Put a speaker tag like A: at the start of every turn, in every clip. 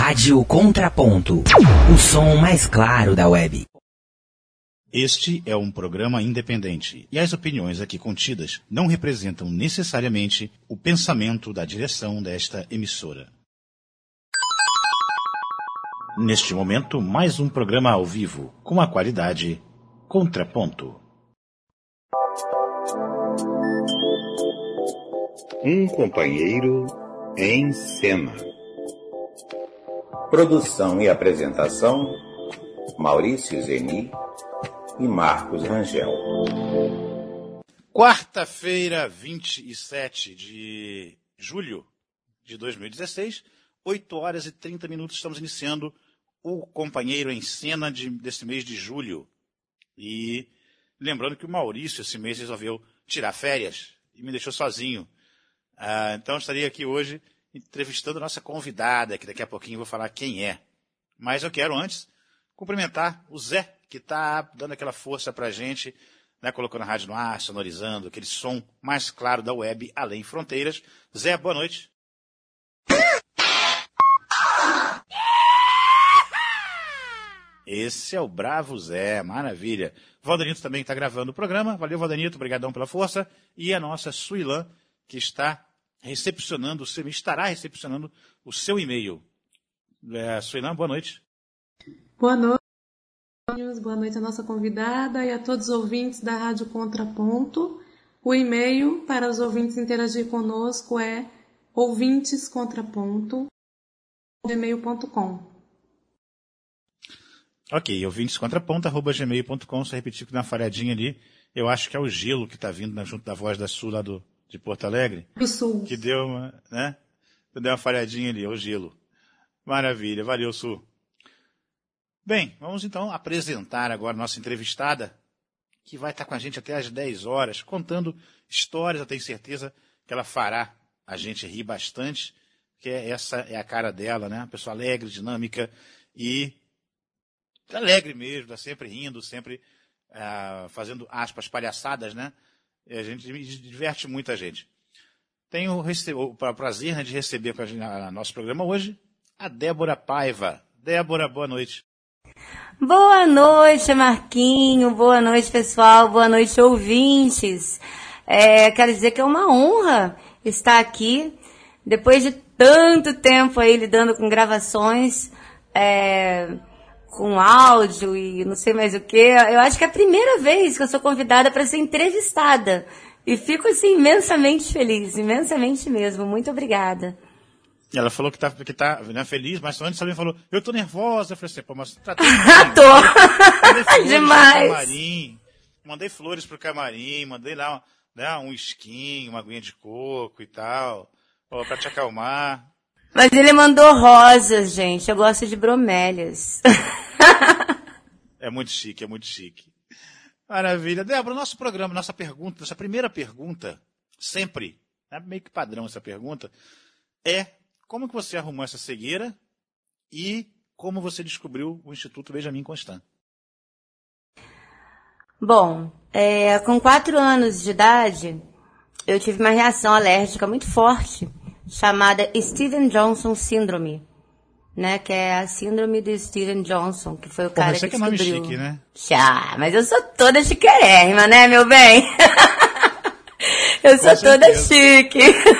A: Rádio Contraponto, o som mais claro da web.
B: Este é um programa independente e as opiniões aqui contidas não representam necessariamente o pensamento da direção desta emissora. Neste momento, mais um programa ao vivo, com a qualidade Contraponto.
C: Um companheiro em cena. Produção e apresentação, Maurício Zeni e Marcos Rangel.
B: Quarta-feira, 27 de julho de 2016, 8 horas e 30 minutos, estamos iniciando o Companheiro em Cena desse mês de julho. E lembrando que o Maurício esse mês resolveu tirar férias e me deixou sozinho. Então eu estaria aqui hoje entrevistando a nossa convidada, que daqui a pouquinho eu vou falar quem é. Mas eu quero antes cumprimentar o Zé, que está dando aquela força para a gente, né, colocando a rádio no ar, sonorizando, aquele som mais claro da web, além fronteiras. Zé, boa noite. Esse é o Bravo Zé, maravilha. Valdenito também está gravando o programa. Valeu, Valdenito, obrigadão pela força. E a nossa Suilan, que estará recepcionando o seu e-mail. Suilan, boa noite.
D: Boa noite à nossa convidada e a todos os ouvintes da Rádio Contraponto. O e-mail para os ouvintes interagir conosco é ouvintescontraponto@gmail.com.
B: Ok, ouvintescontraponto@gmail.com, só repetir que dá uma falhadinha ali. Eu acho que é o Gelo que está vindo junto da voz da Sul lá de Porto Alegre.
D: Do Sul.
B: Que deu uma, né? Deu uma falhadinha ali, é o Gelo. Maravilha, valeu, Sul. Bem, vamos então apresentar agora a nossa entrevistada, que vai estar com a gente até às 10 horas, contando histórias. Eu tenho certeza que ela fará a gente rir bastante, porque essa é a cara dela, né? Uma pessoa alegre, dinâmica e alegre mesmo, está sempre rindo, sempre fazendo aspas, palhaçadas, né? E a gente diverte muita gente. Tenho o prazer, né, de receber com a gente no nosso programa hoje a Débora Paiva. Débora, boa noite.
E: Boa noite, Marquinho. Boa noite, pessoal. Boa noite, ouvintes. Quero dizer que é uma honra estar aqui, depois de tanto tempo aí lidando com gravações, com áudio e não sei mais o que. Eu acho que é a primeira vez que eu sou convidada para ser entrevistada. E fico, assim, imensamente feliz, imensamente mesmo. Muito obrigada.
B: Ela falou que tá né, feliz, mas antes ela me falou, eu tô nervosa. Eu falei assim, pô, mas tá tudo
E: Tô! Demais!
B: Mandei flores pro camarim, mandei lá um skin, uma aguinha de coco e tal, pra te acalmar.
E: Mas ele mandou rosas, gente. Eu gosto de bromélias.
B: É muito chique, é muito chique. Maravilha. Débora, nosso programa, nossa primeira pergunta, sempre, é meio que padrão essa pergunta, é como que você arrumou essa cegueira e como você descobriu o Instituto Benjamin Constant?
E: Bom, com 4 anos de idade, eu tive uma reação alérgica muito forte, chamada Steven Johnson Syndrome, né? Que é a síndrome de Steven Johnson, que foi o cara que descobriu.
B: Você que é nome chique, né?
E: Mas eu sou toda chiquérrima, né, meu bem? Eu sou toda chique.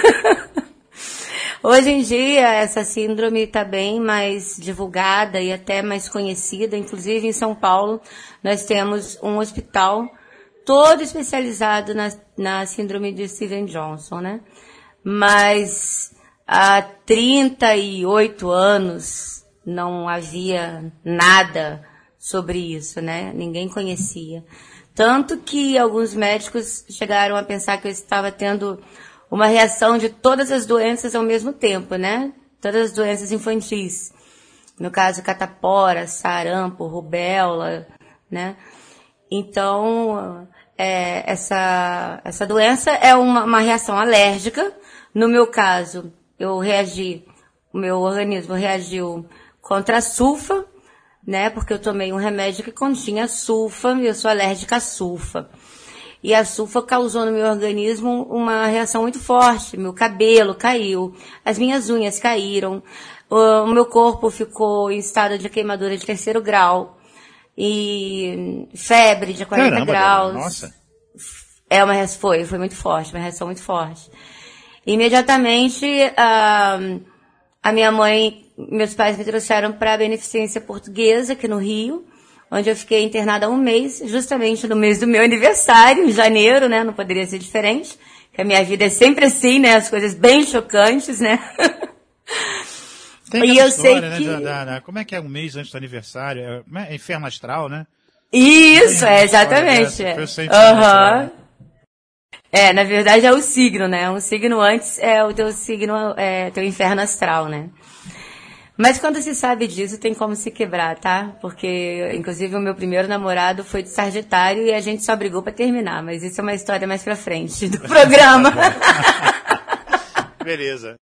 E: Hoje em dia, essa síndrome está bem mais divulgada e até mais conhecida. Inclusive, em São Paulo, nós temos um hospital todo especializado na síndrome de Steven Johnson, né? Mas há 38 anos não havia nada sobre isso, né? Ninguém conhecia. Tanto que alguns médicos chegaram a pensar que eu estava tendo uma reação de todas as doenças ao mesmo tempo, né? Todas as doenças infantis. No caso, catapora, sarampo, rubéola, né? Então, essa doença é uma reação alérgica. No meu caso, o meu organismo reagiu contra a sulfa, né? Porque eu tomei um remédio que continha sulfa e eu sou alérgica à sulfa. E a sulfa causou no meu organismo uma reação muito forte. Meu cabelo caiu, as minhas unhas caíram, o meu corpo ficou em estado de queimadura de 3º grau e febre de 40
B: Caramba,
E: graus.
B: nossa.
E: Foi muito forte, uma reação muito forte. Imediatamente, a minha mãe, meus pais me trouxeram para a Beneficência Portuguesa, aqui no Rio, onde eu fiquei internada 1 mês, justamente no mês do meu aniversário, em janeiro, né? Não poderia ser diferente, porque a minha vida é sempre assim, né? As coisas bem chocantes, né?
B: Tem
E: E eu
B: história,
E: sei
B: né, como é que é 1 mês antes do aniversário? É inferno astral, né?
E: Isso, exatamente. Aham. Na verdade é o signo, né? Um signo antes é o teu signo, teu inferno astral, né? Mas quando se sabe disso, tem como se quebrar, tá? Porque, inclusive, o meu primeiro namorado foi de Sagitário e a gente só brigou pra terminar. Mas isso é uma história mais pra frente do programa.
B: Beleza.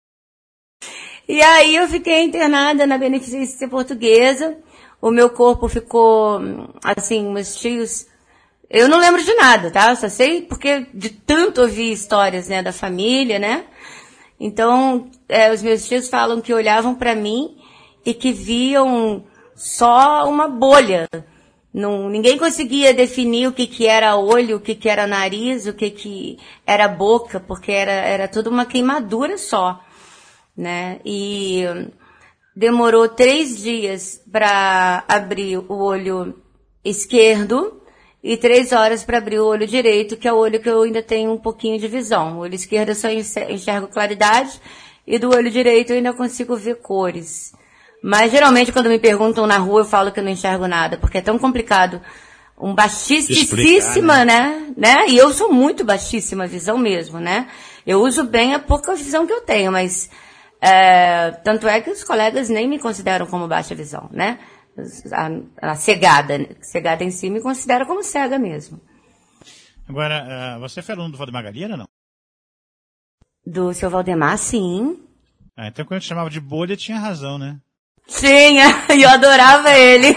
E: E aí eu fiquei internada na Beneficência Portuguesa. O meu corpo ficou, assim, meus tios... Eu não lembro de nada, tá? Eu só sei porque de tanto ouvir histórias, né, da família, né? Então, os meus tios falam que olhavam pra mim e que viam só uma bolha. Ninguém conseguia definir o que era olho, o que era nariz, o que era boca, porque era tudo uma queimadura só, né? E demorou 3 dias para abrir o olho esquerdo e 3 horas para abrir o olho direito, que é o olho que eu ainda tenho um pouquinho de visão. O olho esquerdo eu só enxergo claridade e do olho direito eu ainda consigo ver cores. Mas geralmente quando me perguntam na rua eu falo que eu não enxergo nada, porque é tão complicado. Baixíssima, né? E eu sou muito baixíssima visão mesmo, né? Eu uso bem a pouca visão que eu tenho, mas tanto é que os colegas nem me consideram como baixa visão, né? A cegada em si me considera como cega mesmo.
B: Agora, você foi aluno do Valdemar Galheira, não?
E: Do seu Valdemar, sim.
B: Então quando eu te chamava de bolha, tinha razão, né?
E: Tinha, e eu adorava ele.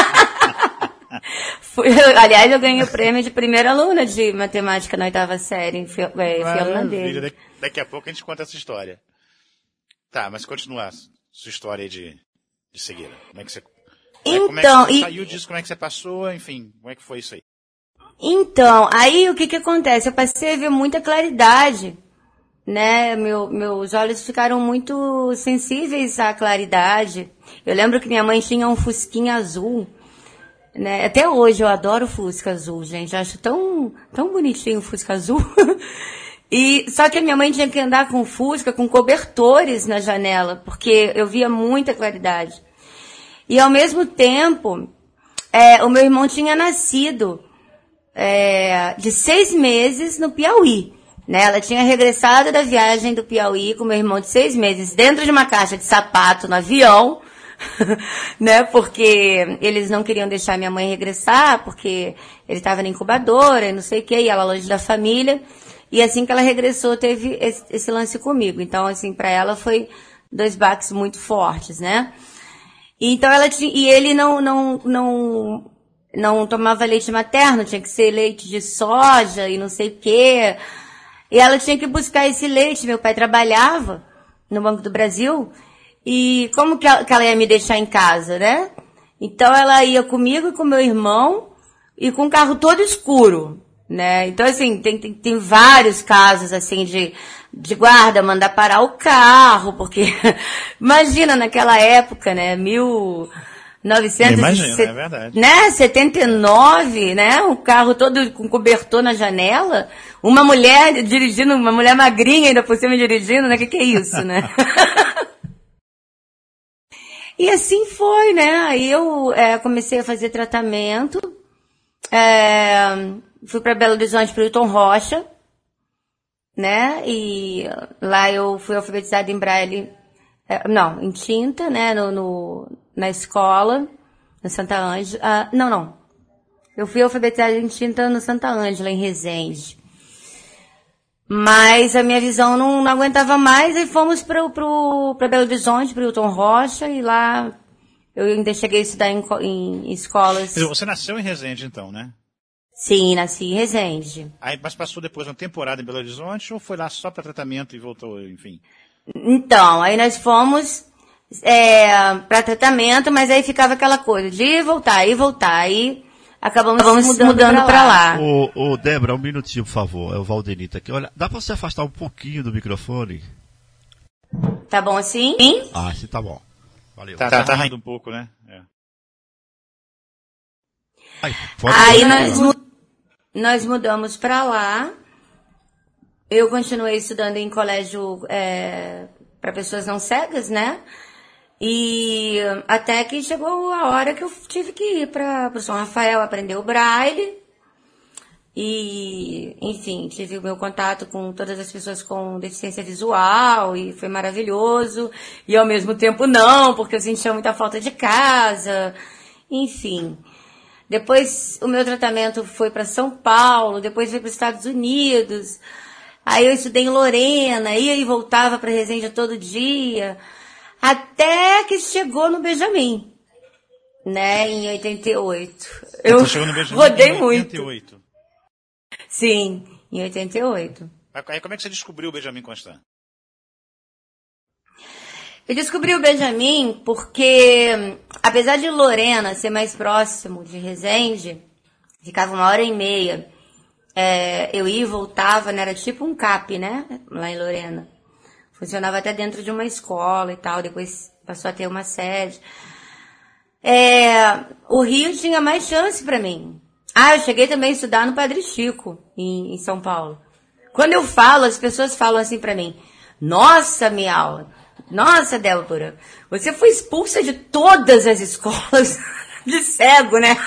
E: Aliás, eu ganhei o prêmio de primeira aluna de matemática na 8ª série. Fui aluna dele.
B: Daqui a pouco a gente conta essa história. Tá, mas continua a sua história aí de cegueira. Como é que você... como é que você saiu disso, como é que você passou, enfim, como é que foi isso aí?
E: Então, aí o que acontece? Eu passei a ver muita claridade, né? Meus olhos ficaram muito sensíveis à claridade. Eu lembro que minha mãe tinha um fusquinha azul, né? Até hoje eu adoro Fusca azul, gente. Eu acho tão bonitinho o Fusca azul. Só que a minha mãe tinha que andar com Fusca, com cobertores na janela, porque eu via muita claridade. E ao mesmo tempo, o meu irmão tinha nascido de 6 meses no Piauí, né? Ela tinha regressado da viagem do Piauí com meu irmão de 6 meses dentro de uma caixa de sapato no avião, né? Porque eles não queriam deixar minha mãe regressar, porque ele estava na incubadora e não sei o que, e ela longe da família. E assim que ela regressou, teve esse lance comigo. Então, assim, para ela foi 2 baques muito fortes, né? Então ele não tomava leite materno, tinha que ser leite de soja e não sei o quê. E ela tinha que buscar esse leite. Meu pai trabalhava no Banco do Brasil. E como que ela ia me deixar em casa, né? Então ela ia comigo e com meu irmão e com o carro todo escuro, né? Então assim, tem vários casos assim de guarda mandar parar o carro, porque imagina naquela época, né, 79, né, o carro todo com cobertor na janela, uma mulher dirigindo, uma mulher magrinha ainda por cima dirigindo, né, que é isso, né? E assim foi, né, aí eu comecei a fazer tratamento, fui para Belo Horizonte, para o Hilton Rocha, né, e lá eu fui alfabetizada em braille, em tinta, né, na escola, na Santa Ângela, eu fui alfabetizada em tinta no Santa Ângela, em Resende, mas a minha visão não aguentava mais, e fomos para Belo Horizonte, para o Hilton Rocha, e lá eu ainda cheguei a estudar em escolas.
B: Você nasceu em Resende, então, né?
E: Sim, nasci em Resende.
B: Aí, mas passou depois uma temporada em Belo Horizonte ou foi lá só para tratamento e voltou, enfim?
E: Então, aí nós fomos para tratamento, mas aí ficava aquela coisa de ir e voltar, aí acabamos mudando para lá.
F: Ô, Débora, um minutinho, por favor, é o Valdenito aqui. Olha, dá para você afastar um pouquinho do microfone?
E: Tá bom assim?
F: Ah, sim, tá bom. Valeu.
B: Tá rindo um pouco, né? É.
E: Aí nós mudamos para lá. Eu continuei estudando em colégio para pessoas não cegas, né? E até que chegou a hora que eu tive que ir para o São Rafael aprender o braille. E, enfim, tive o meu contato com todas as pessoas com deficiência visual e foi maravilhoso. E ao mesmo tempo não, porque eu sentia muita falta de casa. Enfim. Depois o meu tratamento foi para São Paulo, depois foi para os Estados Unidos. Aí eu estudei em Lorena, ia e voltava para Resende todo dia. Até que chegou no Benjamin, né, em 88. Eu
B: chegou no Benjamin
E: rodei
B: em 88.
E: muito. Sim, em 88.
B: Aí como é que você descobriu o Benjamin Constant?
E: Eu descobri o Benjamin porque, apesar de Lorena ser mais próximo de Resende, ficava 1h30. Eu ia e voltava, né, era tipo um CAP, né, lá em Lorena. Funcionava até dentro de uma escola e tal, depois passou a ter uma sede. O Rio tinha mais chance para mim. Eu cheguei também a estudar no Padre Chico, em São Paulo. Quando eu falo, as pessoas falam assim para mim: nossa, Miau, nossa, Débora, você foi expulsa de todas as escolas de cego, né?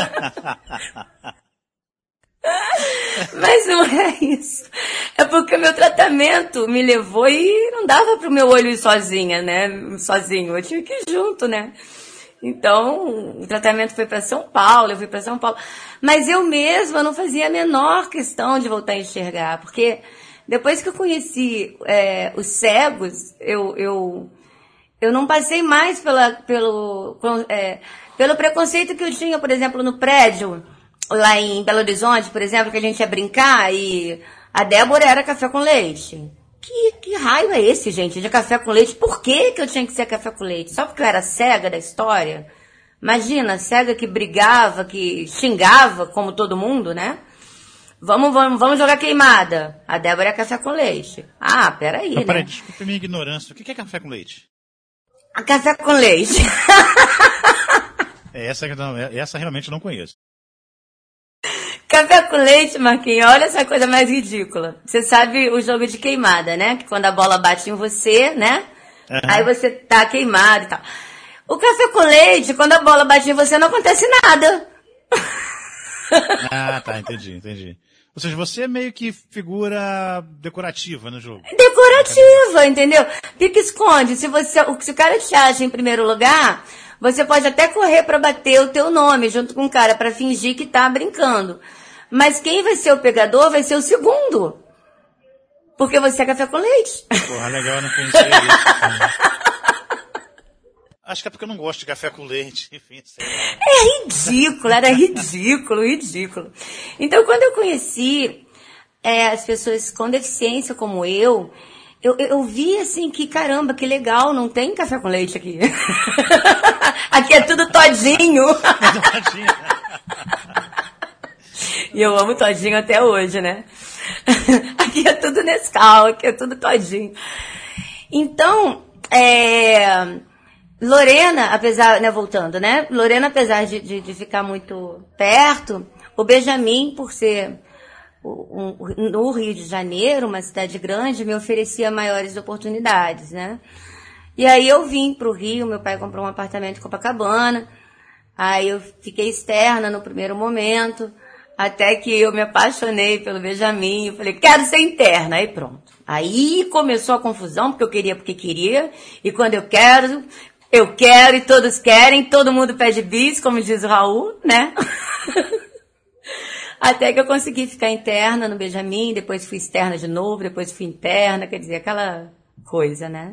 E: Mas não é isso. É porque o meu tratamento me levou e não dava pro meu olho ir sozinha, né? Sozinho, eu tinha que ir junto, né? Então, o tratamento foi para São Paulo, eu fui para São Paulo. Mas eu mesma não fazia a menor questão de voltar a enxergar, porque depois que eu conheci os cegos, eu não passei mais pelo preconceito que eu tinha, por exemplo, no prédio, lá em Belo Horizonte, por exemplo, que a gente ia brincar e a Débora era café com leite. Que raio é esse, gente, de café com leite? Por que eu tinha que ser café com leite? Só porque eu era cega da história? Imagina, cega que brigava, que xingava, como todo mundo, né? Vamos jogar queimada. A Débora é café com leite. Peraí, né?
B: Peraí, desculpe a minha ignorância. O que é café com leite?
E: Café com leite.
B: Essa realmente eu não conheço.
E: Café com leite, Marquinhos, olha essa coisa mais ridícula. Você sabe o jogo de queimada, né? Que quando a bola bate em você, né? Uhum. Aí você tá queimado e tal. O café com leite, quando a bola bate em você, não acontece nada.
B: Tá, entendi. Ou seja, você é meio que figura decorativa no jogo.
E: Decorativa, entendeu? Pique esconde. Se o cara te acha em primeiro lugar, você pode até correr pra bater o teu nome junto com o cara pra fingir que tá brincando. Mas quem vai ser o pegador vai ser o segundo. Porque você é café com leite.
B: Porra, legal, eu não conhecia isso. Acho que é porque eu não gosto de café com leite, enfim.
E: Era ridículo. Então, quando eu conheci as pessoas com deficiência como eu vi assim que, caramba, que legal, não tem café com leite aqui. Aqui é tudo todinho. E eu amo todinho até hoje, né? Aqui é tudo Nescau, aqui é tudo todinho. Então, Lorena, apesar, né, voltando, né? Lorena, apesar de ficar muito perto, o Benjamin, por ser no Rio de Janeiro, uma cidade grande, me oferecia maiores oportunidades, né? E aí eu vim pro Rio, meu pai comprou um apartamento em Copacabana, aí eu fiquei externa no primeiro momento, até que eu me apaixonei pelo Benjamin, eu falei, quero ser interna, aí pronto. Aí começou a confusão, porque queria, e quando eu quero e todos querem, todo mundo pede bis, como diz o Raul, né? Até que eu consegui ficar interna no Benjamin, depois fui externa de novo, depois fui interna, quer dizer, aquela coisa, né?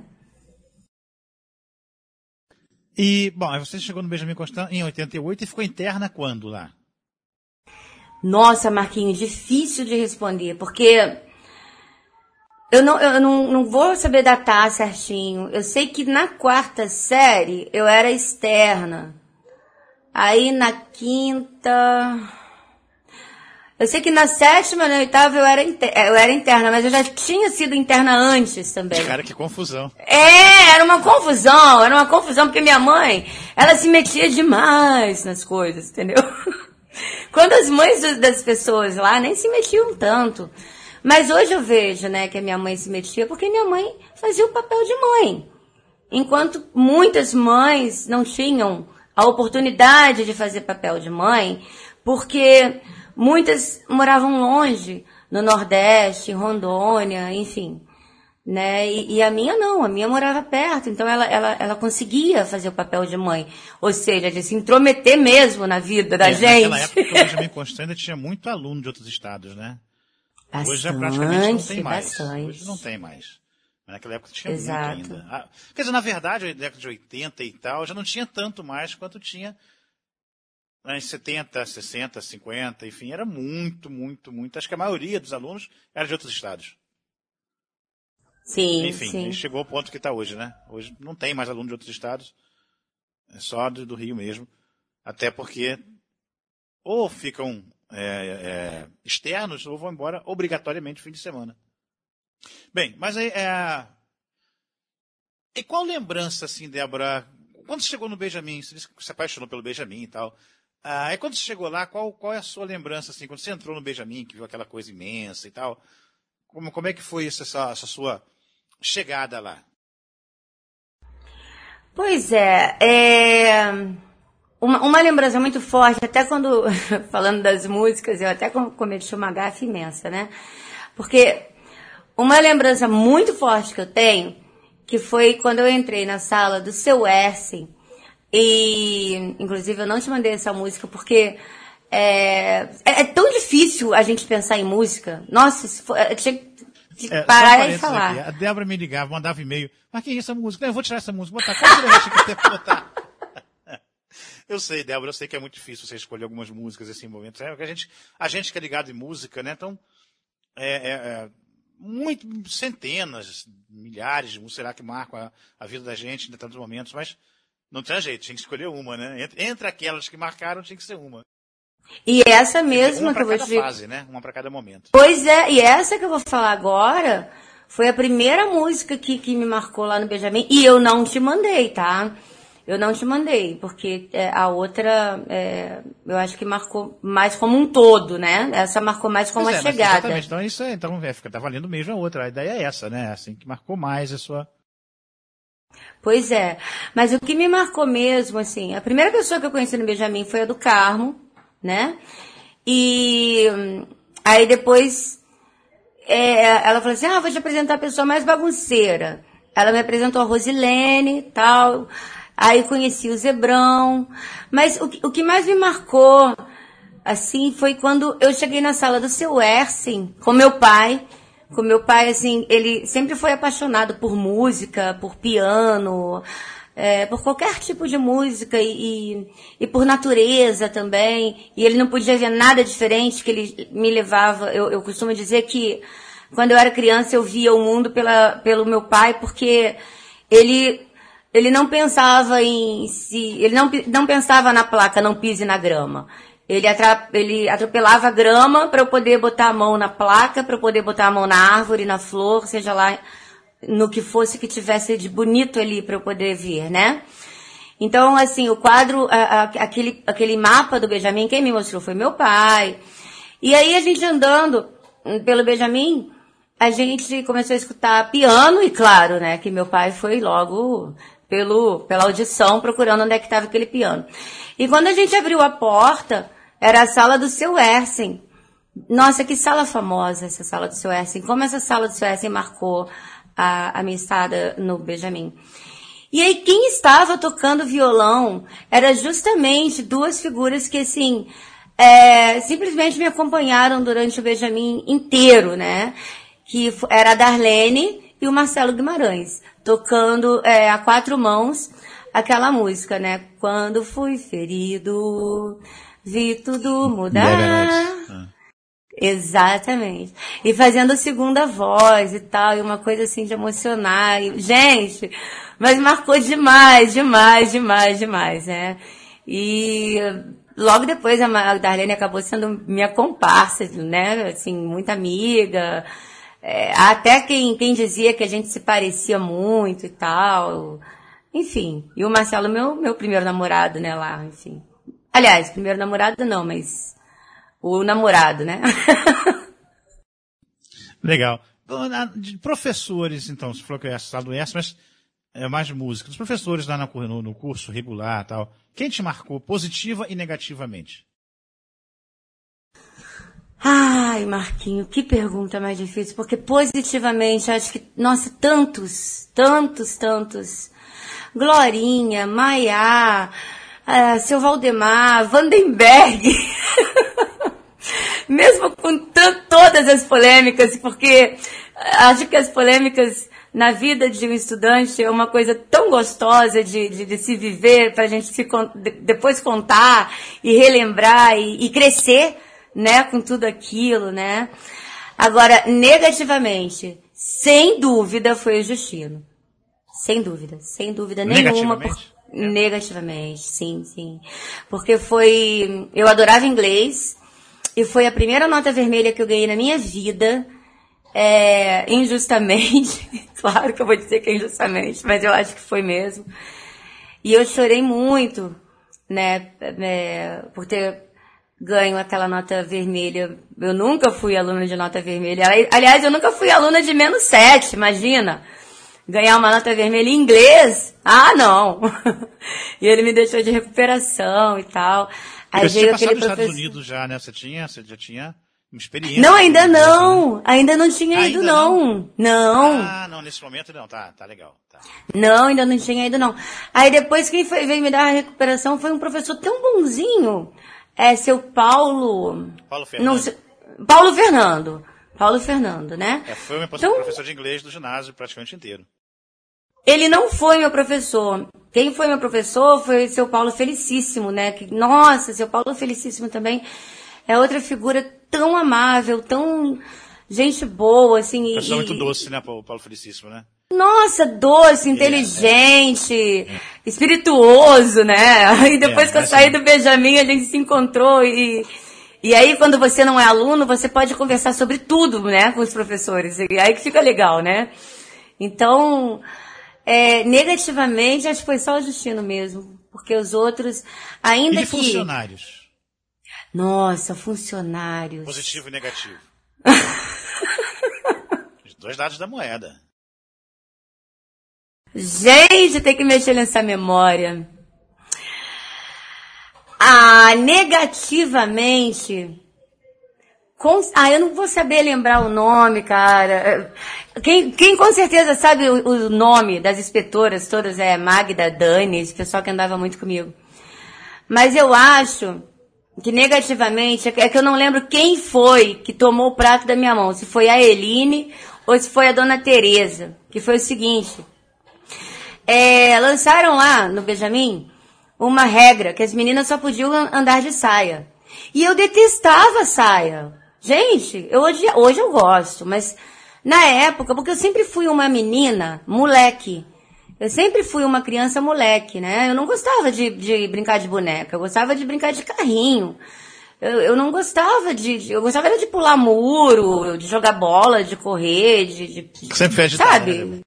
B: E, bom, aí você chegou no Benjamin Constant em 88 e ficou interna quando lá?
E: Nossa, Marquinhos, difícil de responder, porque Eu não vou saber datar certinho. Eu sei que na 4ª série eu era externa. Aí na 5ª... Eu sei que na 7ª, na 8ª eu era interna, mas eu já tinha sido interna antes também.
B: Cara, que confusão.
E: Era uma confusão, porque minha mãe, ela se metia demais nas coisas, entendeu? Quando as mães das pessoas lá nem se metiam tanto. Mas hoje eu vejo, né, que a minha mãe se metia porque minha mãe fazia o papel de mãe. Enquanto muitas mães não tinham a oportunidade de fazer papel de mãe, porque muitas moravam longe, no Nordeste, em Rondônia, enfim, né? E a minha não, a minha morava perto, então ela conseguia fazer o papel de mãe, ou seja, de se intrometer mesmo na vida da gente.
B: Naquela época, o Benjamin Constant ainda tinha muito aluno de outros estados, né?
E: Bastante,
B: hoje já praticamente não tem mais.
E: bastante.
B: Hoje não tem mais. Mas naquela época tinha
E: Exato.
B: muito ainda. Quer dizer, na verdade, na década de 80 e tal, já não tinha tanto mais quanto tinha nos 70, 60, 50, enfim, era muito. Acho que a maioria dos alunos era de outros estados.
E: Sim,
B: Enfim,
E: sim.
B: chegou ao ponto que está hoje, né? Hoje não tem mais aluno de outros estados, é só do Rio mesmo. Até porque ou ficam externos ou vão embora obrigatoriamente no fim de semana. Bem, mas aí e qual lembrança, assim, Débora, quando você chegou no Benjamin, você disse que se apaixonou pelo Benjamin e tal, e quando você chegou lá, qual é a sua lembrança, assim, quando você entrou no Benjamin, que viu aquela coisa imensa e tal, como é que foi essa sua chegada lá?
E: Pois uma lembrança muito forte, até quando, falando das músicas, eu até cometi uma gafe imensa, né? Porque uma lembrança muito forte que eu tenho, que foi quando eu entrei na sala do Seu Ersen, e inclusive eu não te mandei essa música porque é tão difícil a gente pensar em música. Nossa, eu tinha que parar e falar.
B: Aqui. A Débora me ligava, mandava e-mail, mas que é essa música? Eu vou tirar essa música, botar. Qual você acha que tem que botar? Eu sei, Débora, eu sei que é muito difícil você escolher algumas músicas assim, em momentos. A gente que é ligado em música, né? Então, centenas, milhares de músicas, será que marcam a vida da gente em tantos momentos, mas não tinha jeito, tinha que escolher uma, né? Entre aquelas que marcaram, tinha que ser uma.
E: E essa mesma
B: uma
E: que eu vou
B: te...
E: dizer.
B: fase, né? Uma para cada momento.
E: Pois é, e essa que eu vou falar agora foi a primeira música que me marcou lá no Benjamin, e eu não te mandei, tá? Eu não te mandei, porque a outra, eu acho que marcou mais como um todo, né? Essa marcou mais como a chegada.
B: Exatamente, então isso tá valendo mesmo a outra. A ideia é essa, né? Assim, que marcou mais a sua...
E: Pois é, mas o que me marcou mesmo, assim, a primeira pessoa que eu conheci no Benjamin foi a do Carmo, né? E aí depois ela falou assim, vou te apresentar a pessoa mais bagunceira. Ela me apresentou a Rosilene e tal... Aí conheci o Zebrão, mas o que mais me marcou, assim, foi quando eu cheguei na sala do Seu Ersen, com meu pai, assim, ele sempre foi apaixonado por música, por piano, por qualquer tipo de música e por natureza também, e ele não podia ver nada diferente, que ele me levava, eu costumo dizer que quando eu era criança eu via o mundo pelo meu pai, porque ele não pensava em si, ele não pensava na placa, não pise na grama. Ele atropelava a grama para eu poder botar a mão na placa, para eu poder botar a mão na árvore, na flor, seja lá no que fosse que tivesse de bonito ali para eu poder ver, né? Então, assim, o quadro, aquele mapa do Benjamin, quem me mostrou foi meu pai. E aí a gente andando pelo Benjamin, a gente começou a escutar piano e claro, né, que meu pai foi logo pela audição, procurando onde é que estava aquele piano. E quando a gente abriu a porta, era a sala do Seu Ersen. Nossa, que sala famosa essa sala do Seu Ersen. Como essa sala do Seu Ersen marcou a minha estada no Benjamin. E aí, quem estava tocando violão era justamente duas figuras que, assim, simplesmente me acompanharam durante o Benjamin inteiro, né? Que era a Darlene e o Marcelo Guimarães, tocando a quatro mãos aquela música, né? Quando fui ferido, vi tudo mudar. Exatamente. E fazendo segunda voz e tal, e uma coisa assim de emocionar. E, gente, mas marcou demais, né? E logo depois a Darlene acabou sendo minha comparsa, né? Assim, muita amiga. Até quem dizia que a gente se parecia muito e tal. Enfim. E o Marcelo, meu primeiro namorado, né, lá, enfim. Aliás, primeiro namorado não, mas o namorado, né?
B: Legal. De professores, então, você falou que é estado essa, mas é mais música. Dos professores lá no curso regular e tal, quem te marcou positiva e negativamente?
E: Ai, Marquinho, que pergunta mais difícil, porque positivamente, acho que, nossa, tantos. Glorinha, Maiá, seu Valdemar, Vandenberg, mesmo com todas as polêmicas, porque acho que as polêmicas na vida de um estudante é uma coisa tão gostosa de se viver, pra gente depois contar e relembrar e crescer, né, com tudo aquilo, né. Agora, negativamente, sem dúvida foi o Justino. Sem dúvida nenhuma. Negativamente, sim. Porque eu adorava inglês, e foi a primeira nota vermelha que eu ganhei na minha vida, injustamente. Claro que eu vou dizer que é injustamente, mas eu acho que foi mesmo. E eu chorei muito, né, por ter ganho aquela nota vermelha. Eu nunca fui aluna de nota vermelha. Aliás, eu nunca fui aluna de -7, imagina. Ganhar uma nota vermelha em inglês? Ah, não. E ele me deixou de recuperação e tal. Aí
B: você
E: veio
B: tinha
E: aquele
B: passado nos
E: professor...
B: Estados Unidos já, né? Você já tinha uma experiência.
E: Não, ainda não. Ainda não tinha ido,
B: ainda
E: não. Não.
B: Ah, não, nesse momento não. Tá legal. Tá.
E: Não, ainda não tinha ido, não. Aí depois quem veio me dar a recuperação foi um professor tão bonzinho. Seu Paulo...
B: Paulo Fernando.
E: Não, Paulo Fernando, né?
B: Foi meu professor de inglês do ginásio praticamente inteiro.
E: Ele não foi meu professor. Quem foi meu professor foi o seu Paulo Felicíssimo, né? Nossa, seu Paulo Felicíssimo também é outra figura tão amável, tão gente boa, assim.
B: Pessoa muito doce, né, Paulo Felicíssimo, né?
E: Nossa, doce, inteligente, espirituoso, né? E depois que eu saí do Benjamin, a gente se encontrou e aí quando você não é aluno, você pode conversar sobre tudo, né, com os professores. E aí que fica legal, né? Então, negativamente, acho que foi só o Justino mesmo. Porque os outros, ainda
B: e funcionários?
E: Nossa, funcionários.
B: Positivo e negativo. Os dois lados da moeda.
E: Gente, tem que mexer nessa memória. Negativamente... eu não vou saber lembrar o nome, cara. Quem com certeza sabe o nome das inspetoras todas é Magda, Dani, esse pessoal que andava muito comigo. Mas eu acho que negativamente, é que eu não lembro quem foi que tomou o prato da minha mão. Se foi a Eline ou se foi a Dona Tereza. Que foi o seguinte... lançaram lá no Benjamin uma regra que as meninas só podiam andar de saia. E eu detestava saia. Gente, hoje eu gosto, mas na época, porque eu sempre fui uma menina moleque. Eu sempre fui uma criança moleque, né? Eu não gostava de brincar de boneca, eu gostava de brincar de carrinho. Eu não gostava eu gostava era de pular muro, de jogar bola, de correr,
B: Sempre fez de
E: sabe?
B: né?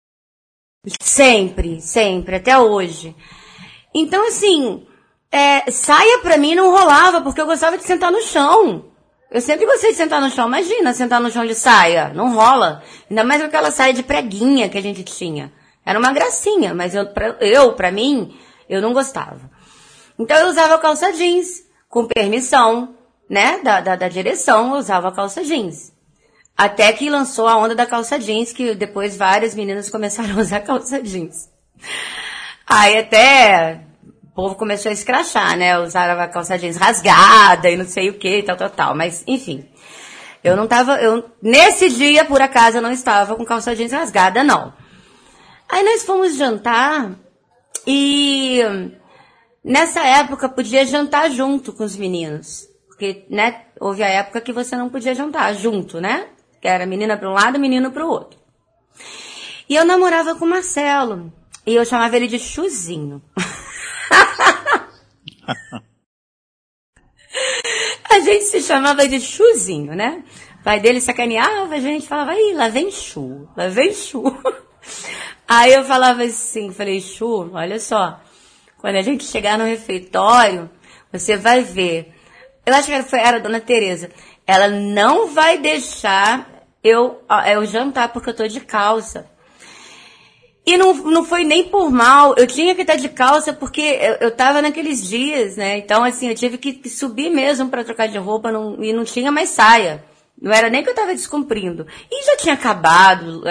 E: Sempre, até hoje. Então, assim, saia pra mim não rolava, porque eu gostava de sentar no chão. Eu sempre gostei de sentar no chão. Imagina, sentar no chão de saia. Não rola. Ainda mais com aquela saia de preguinha que a gente tinha. Era uma gracinha, mas pra mim, eu não gostava. Então, eu usava calça jeans, com permissão, né, da direção, eu usava calça jeans. Até que lançou a onda da calça jeans, que depois várias meninas começaram a usar calça jeans. Aí até o povo começou a escrachar, né? Usava a calça jeans rasgada e não sei o que, tal. Mas, enfim. Nesse dia, por acaso, eu não estava com calça jeans rasgada, não. Aí nós fomos jantar e nessa época podia jantar junto com os meninos. Porque porque, né, houve a época que você não podia jantar junto, né? Que era menina para um lado, menino para o outro. E eu namorava com o Marcelo. E eu chamava ele de Chuzinho. A gente se chamava de Chuzinho, né? O pai dele sacaneava a gente, falava, ih, lá vem Chu, lá vem Chu. Aí eu falava assim, falei, Chu, olha só, quando a gente chegar no refeitório, você vai ver. Eu acho que era a Dona Tereza. Ela não vai deixar eu jantar porque eu tô de calça. E não foi nem por mal, eu tinha que estar de calça porque eu tava naqueles dias, né? Então, assim, eu tive que subir mesmo para trocar de roupa e não tinha mais saia. Não era nem que eu tava descumprindo. E já tinha acabado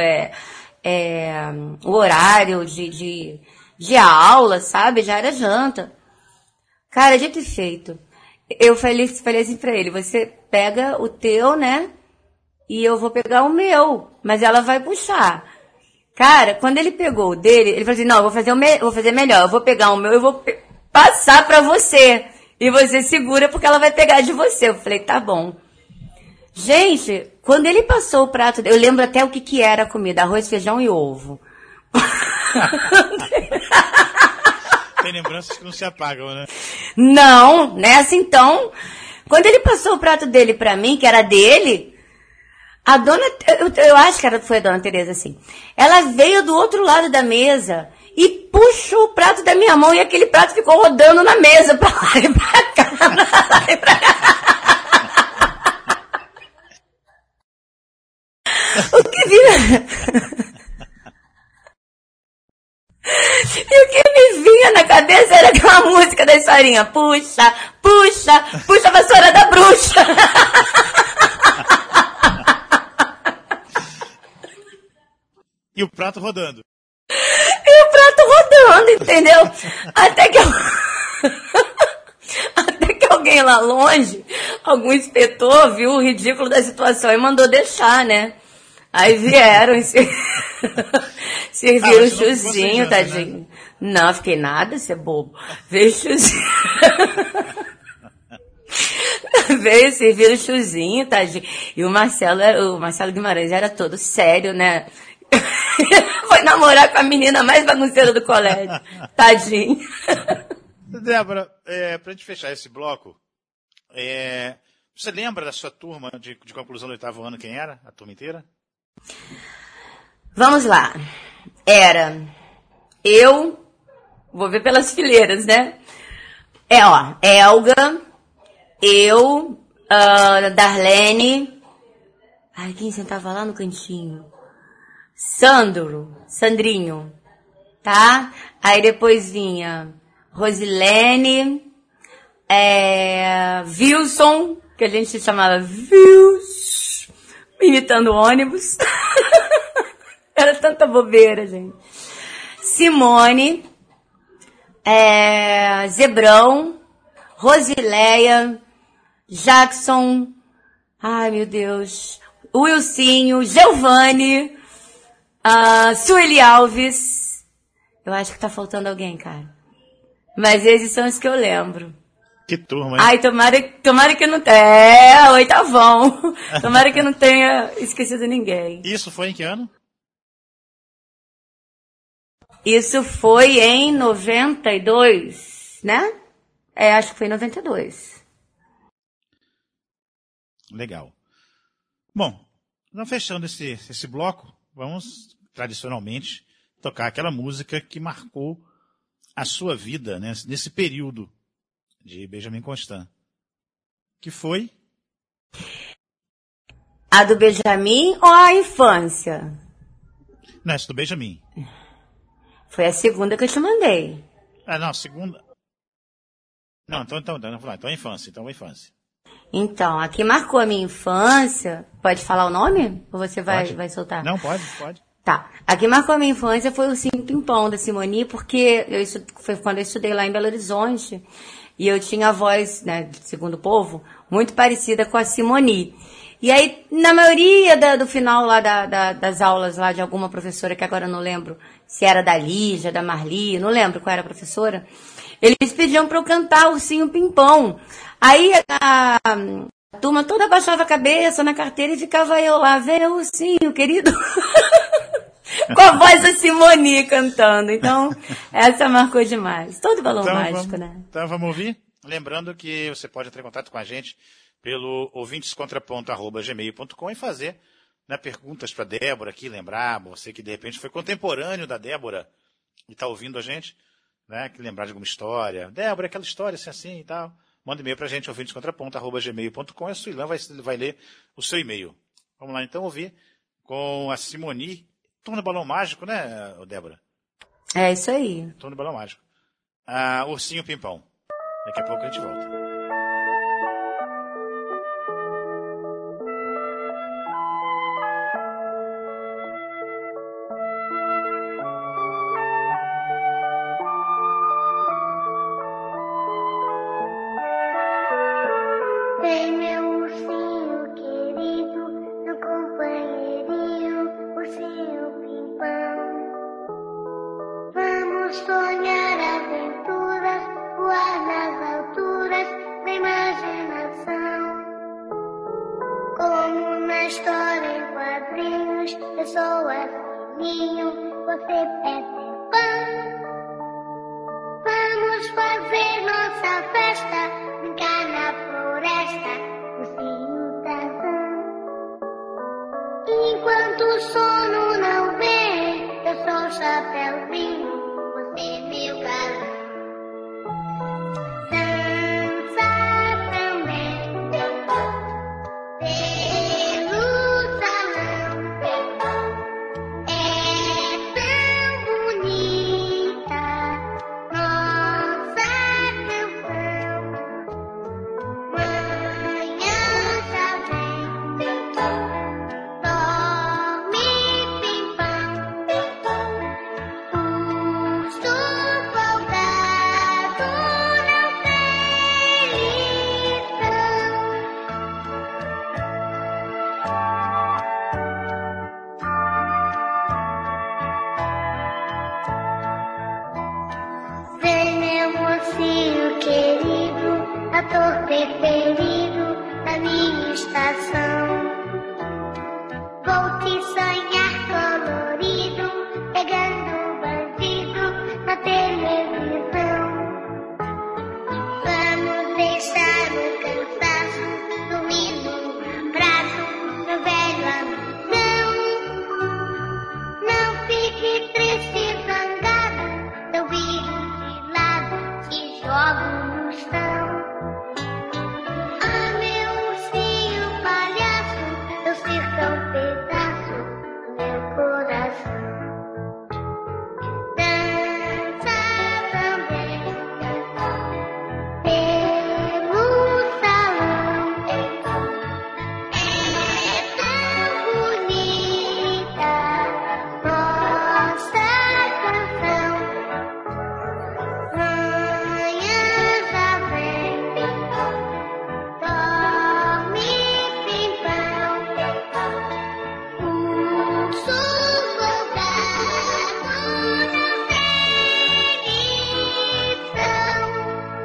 E: o horário de aula, sabe? Já era janta. Cara, dito e feito. Eu falei assim pra ele, você pega o teu, né? E eu vou pegar o meu. Mas ela vai puxar. Cara, quando ele pegou o dele, ele falou assim, não, eu vou fazer melhor, eu vou pegar o meu e vou passar pra você. E você segura porque ela vai pegar de você. Eu falei, tá bom. Gente, quando ele passou o prato, eu lembro até o que era a comida, arroz, feijão e ovo.
B: Tem lembranças que não se apagam, né?
E: Não, nessa então, quando ele passou o prato dele pra mim, que era dele, a dona, eu acho que foi a Dona Tereza, assim. Ela veio do outro lado da mesa e puxou o prato da minha mão e aquele prato ficou rodando na mesa, pra lá e pra cá, pra lá e pra cá. O que E o que me vinha na cabeça era aquela música da historinha. Puxa, puxa, puxa a vassoura da bruxa.
B: E o prato rodando.
E: E o prato rodando, entendeu? Até que alguém lá longe, algum inspetor, viu o ridículo da situação e mandou deixar, né? Aí vieram e serviram o chuzinho, tadinho. Né? Não, fiquei nada, você é bobo. Veio o chuzinho. Veio servir o chuzinho, tadinho. E o Marcelo Guimarães era todo sério, né? Foi namorar com a menina mais bagunceira do colégio. Tadinho.
B: Débora, pra gente fechar esse bloco, você lembra da sua turma de conclusão do 8º ano, quem era? A turma inteira?
E: Vamos lá. Era vou ver pelas fileiras, né? Elga, Darlene, quem sentava lá no cantinho? Sandrinho, tá? Aí depois vinha Rosilene, Wilson, que a gente chamava Vils, imitando ônibus. Era tanta bobeira, gente. Simone, Zebrão, Rosileia, Jackson, ai meu Deus, Wilsinho, Giovanni, Sueli Alves. Eu acho que tá faltando alguém, cara. Mas esses são os que eu lembro.
B: Que turma, hein?
E: Ai, tomara que não tenha. 8º. Tomara que eu não tenha esquecido ninguém.
B: Isso foi em que ano?
E: Isso foi em 92, né? Acho que foi em 92.
B: Legal. Bom, então fechando esse bloco, vamos, tradicionalmente, tocar aquela música que marcou a sua vida, né, nesse período de Benjamin Constant. Que foi?
E: A do Benjamin ou a infância?
B: Não, essa do Benjamin.
E: Foi a segunda que eu te mandei.
B: Não, a segunda... Não, então a infância, então a infância.
E: Então, a que marcou a minha infância, pode falar o nome? Ou você vai soltar?
B: Não, pode.
E: Tá. A que marcou a minha infância foi o Ursinho Pimpão, da Simone, porque foi quando eu estudei lá em Belo Horizonte, e eu tinha a voz, né, segundo o povo, muito parecida com a Simone. E aí, na maioria do final lá das aulas lá de alguma professora, que agora eu não lembro se era da Lígia, da Marli, não lembro qual era a professora, eles pediam para eu cantar Ursinho Pimpão. Aí a turma toda abaixava a cabeça na carteira e ficava eu lá, vem o ursinho, querido. Com a voz da Simone cantando. Então, essa marcou demais. Todo balão mágico, né?
B: Então vamos ouvir? Lembrando que você pode entrar em contato com a gente pelo ouvintescontraponto@gmail.com e fazer, né, perguntas para Débora aqui, lembrar, você que de repente foi contemporâneo da Débora e está ouvindo a gente, né, que lembrar de alguma história. Débora, aquela história assim e tal. Manda e-mail para a gente, ouvintescontraponto@gmail.com, e a Suilã vai ler o seu e-mail. Vamos lá então ouvir com a Simone. Turno do Balão Mágico, né, Débora?
E: É isso aí.
B: Turno do Balão Mágico. Ursinho Pimpão. Daqui a pouco a gente volta.
G: Vem meu ursinho querido, meu companheirinho, ursinho Pimpão. Vamos sonhar aventuras, voar nas alturas da imaginação. Como na história em quadrinhos, eu sou Ursinho, você é Pimpão. Vamos fazer nossa festa, brincar na floresta, ursinho Tarzan. Enquanto o sono não vem, eu sou o Chapeuzinho, você meu galã. Dançar também pelo salão, é tão bonita nossa canção. Manhã já vem, dorme Pimpão, urso folgado não tem lição. Vem meu mocinho querido, ator preferido da minha estação. Vou te sonhar colorido, pegando bandido na televisão. Vamos deixar o cansaço dormir no abraço, meu velho amigão. Não fique triste e zangado, eu viro de lado, te jogo no chão. Ah, meu ursinho palhaço, eu circo um pedaço do meu coração. Dança também pelo salão, é tão bonita nossa canção. Manhã já vem, dorme Pimpão, urso folgado não tem lição.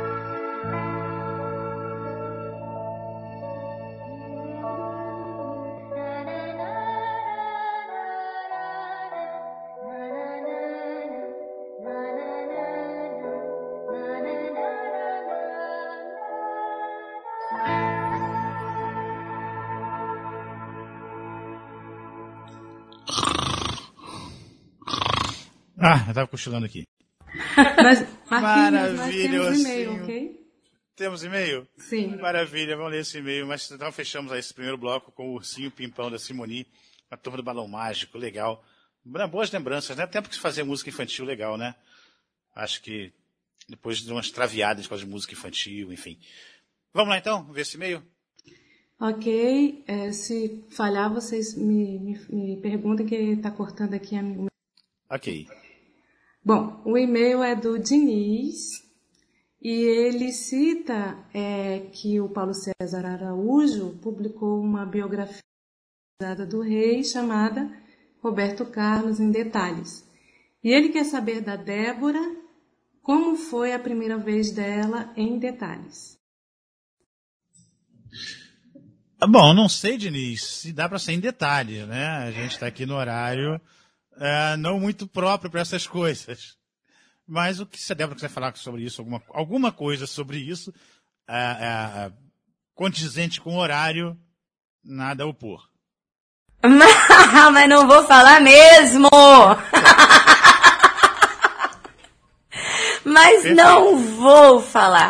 B: Eu tava cochilando aqui.
D: Marquinhos, nós
B: Maravilha,
D: temos e-mail,
B: ursinho.
D: ok?
B: Temos e-mail?
D: Sim.
B: Maravilha, vamos ler esse e-mail. Mas então fechamos aí esse primeiro bloco com o Ursinho Pimpão da Simone, a turma do Balão Mágico, legal. Boas lembranças, né? Tempo que se fazia música infantil legal, né? Acho que depois de umas traviadas com as de música infantil, enfim. Vamos lá então, ver esse e-mail?
D: Ok, se falhar, vocês me perguntem que está cortando aqui a minha...
B: Ok.
D: Bom, o e-mail é do Diniz e ele cita que o Paulo César Araújo publicou uma biografia do rei chamada Roberto Carlos em Detalhes. E ele quer saber da Débora como foi a primeira vez dela em detalhes.
B: Bom, não sei, Diniz, se dá para ser em detalhe, né? A gente está aqui no horário não muito próprio para essas coisas. Mas o que se a Débora quiser falar sobre isso, alguma coisa sobre isso, condizente com o horário, nada a opor.
E: Mas não vou falar mesmo! Mas
B: Perfeito.
E: não vou falar.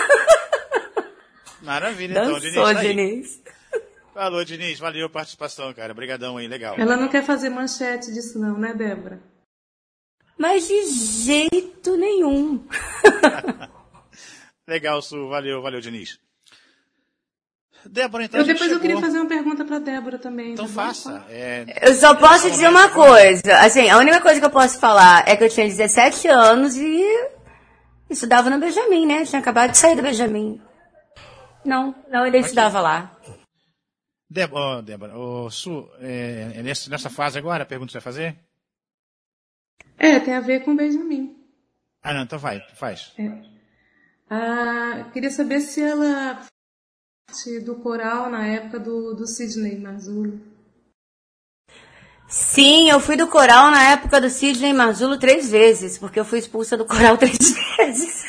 B: Maravilha, então, Diniz.
E: Dançou,
B: Tá aí. Diniz. Falou, Diniz. Valeu a participação, cara. Obrigadão aí, legal.
D: Ela não quer fazer manchete disso não, né, Débora?
E: Mas de jeito nenhum.
B: Legal, Su. Valeu, Diniz. Débora, então,
D: Depois eu queria
B: chegou.
D: fazer uma pergunta para Débora também.
B: Então
D: tá bom?
B: faça.
E: Eu só posso dizer uma coisa. Assim, a única coisa que eu posso falar é que eu tinha 17 anos e estudava no Benjamin, né? Tinha acabado de sair do Benjamin. Não, ele estudava lá.
B: Débora, Su, nessa fase agora, a pergunta que você vai fazer?
D: Tem a ver com o Benjamin.
B: Ah, não, então faz.
D: Queria saber se ela parte do coral na época do Sidney Marzullo.
E: Sim, eu fui do coral na época do Sidney Marzullo 3 vezes, porque eu fui expulsa do coral 3 vezes.